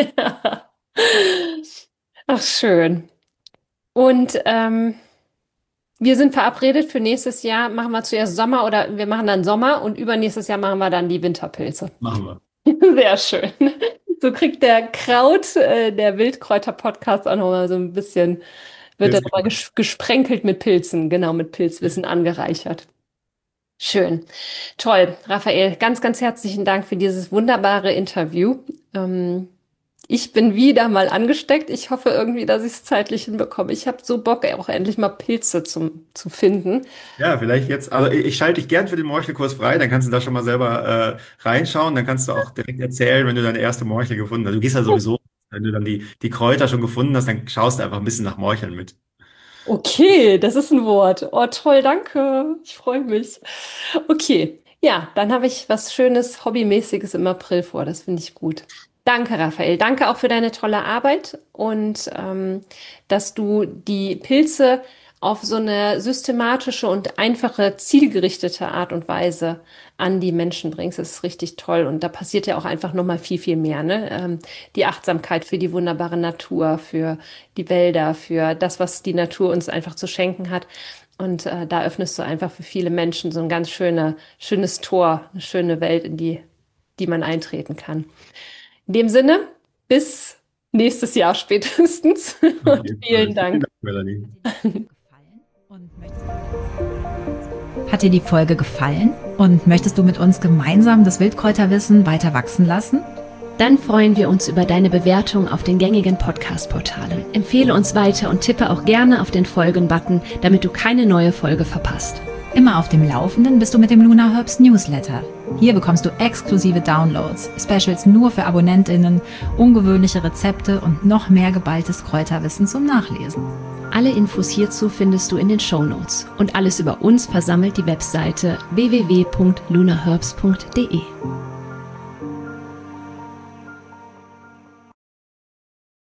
Ja. Ach, schön. Und ähm, wir sind verabredet für nächstes Jahr. Machen wir zuerst Sommer oder wir machen dann Sommer und übernächstes Jahr machen wir dann die Winterpilze. Machen wir. Sehr schön. So kriegt der Kraut, äh, der Wildkräuter-Podcast auch nochmal so ein bisschen, wird er nochmal ges gesprenkelt mit Pilzen, genau, mit Pilzwissen angereichert. Schön. Toll. Raphael, ganz, ganz herzlichen Dank für dieses wunderbare Interview. Ähm, ich bin wieder mal angesteckt. Ich hoffe irgendwie, dass ich es zeitlich hinbekomme. Ich habe so Bock, auch endlich mal Pilze zum, zu finden. Ja, vielleicht jetzt, also ich, ich schalte dich gern für den Morchelkurs frei, dann kannst du da schon mal selber äh, reinschauen, dann kannst du auch direkt erzählen, wenn du deine erste Morchel gefunden hast. Du gehst ja sowieso, wenn du dann die, die Kräuter schon gefunden hast, dann schaust du einfach ein bisschen nach Morcheln mit. Okay, das ist ein Wort. Oh, toll, danke. Ich freue mich. Okay, ja, dann habe ich was Schönes, Hobbymäßiges im April vor. Das finde ich gut. Danke, Raphael. Danke auch für deine tolle Arbeit und ähm, dass du die Pilze auf so eine systematische und einfache, zielgerichtete Art und Weise an die Menschen bringst. Das ist richtig toll. Und da passiert ja auch einfach nochmal viel, viel mehr, ne? Ähm, die Achtsamkeit für die wunderbare Natur, für die Wälder, für das, was die Natur uns einfach zu schenken hat. Und äh, da öffnest du einfach für viele Menschen so ein ganz schöner, schönes Tor, eine schöne Welt, in die, die man eintreten kann. In dem Sinne, bis nächstes Jahr spätestens. Auf Und jeden Fall. vielen Vielen Dank. Dank, Melanie. Hat dir die Folge gefallen und möchtest du mit uns gemeinsam das Wildkräuterwissen weiter wachsen lassen? Dann freuen wir uns über deine Bewertung auf den gängigen Podcast-Portalen. Empfehle uns weiter und tippe auch gerne auf den Folgen-Button, damit du keine neue Folge verpasst. Immer auf dem Laufenden bist du mit dem Luna Herbs Newsletter. Hier bekommst du exklusive Downloads, Specials nur für AbonnentInnen, ungewöhnliche Rezepte und noch mehr geballtes Kräuterwissen zum Nachlesen. Alle Infos hierzu findest du in den Shownotes. Und alles über uns versammelt die Webseite w w w punkt lunaherbs punkt d e.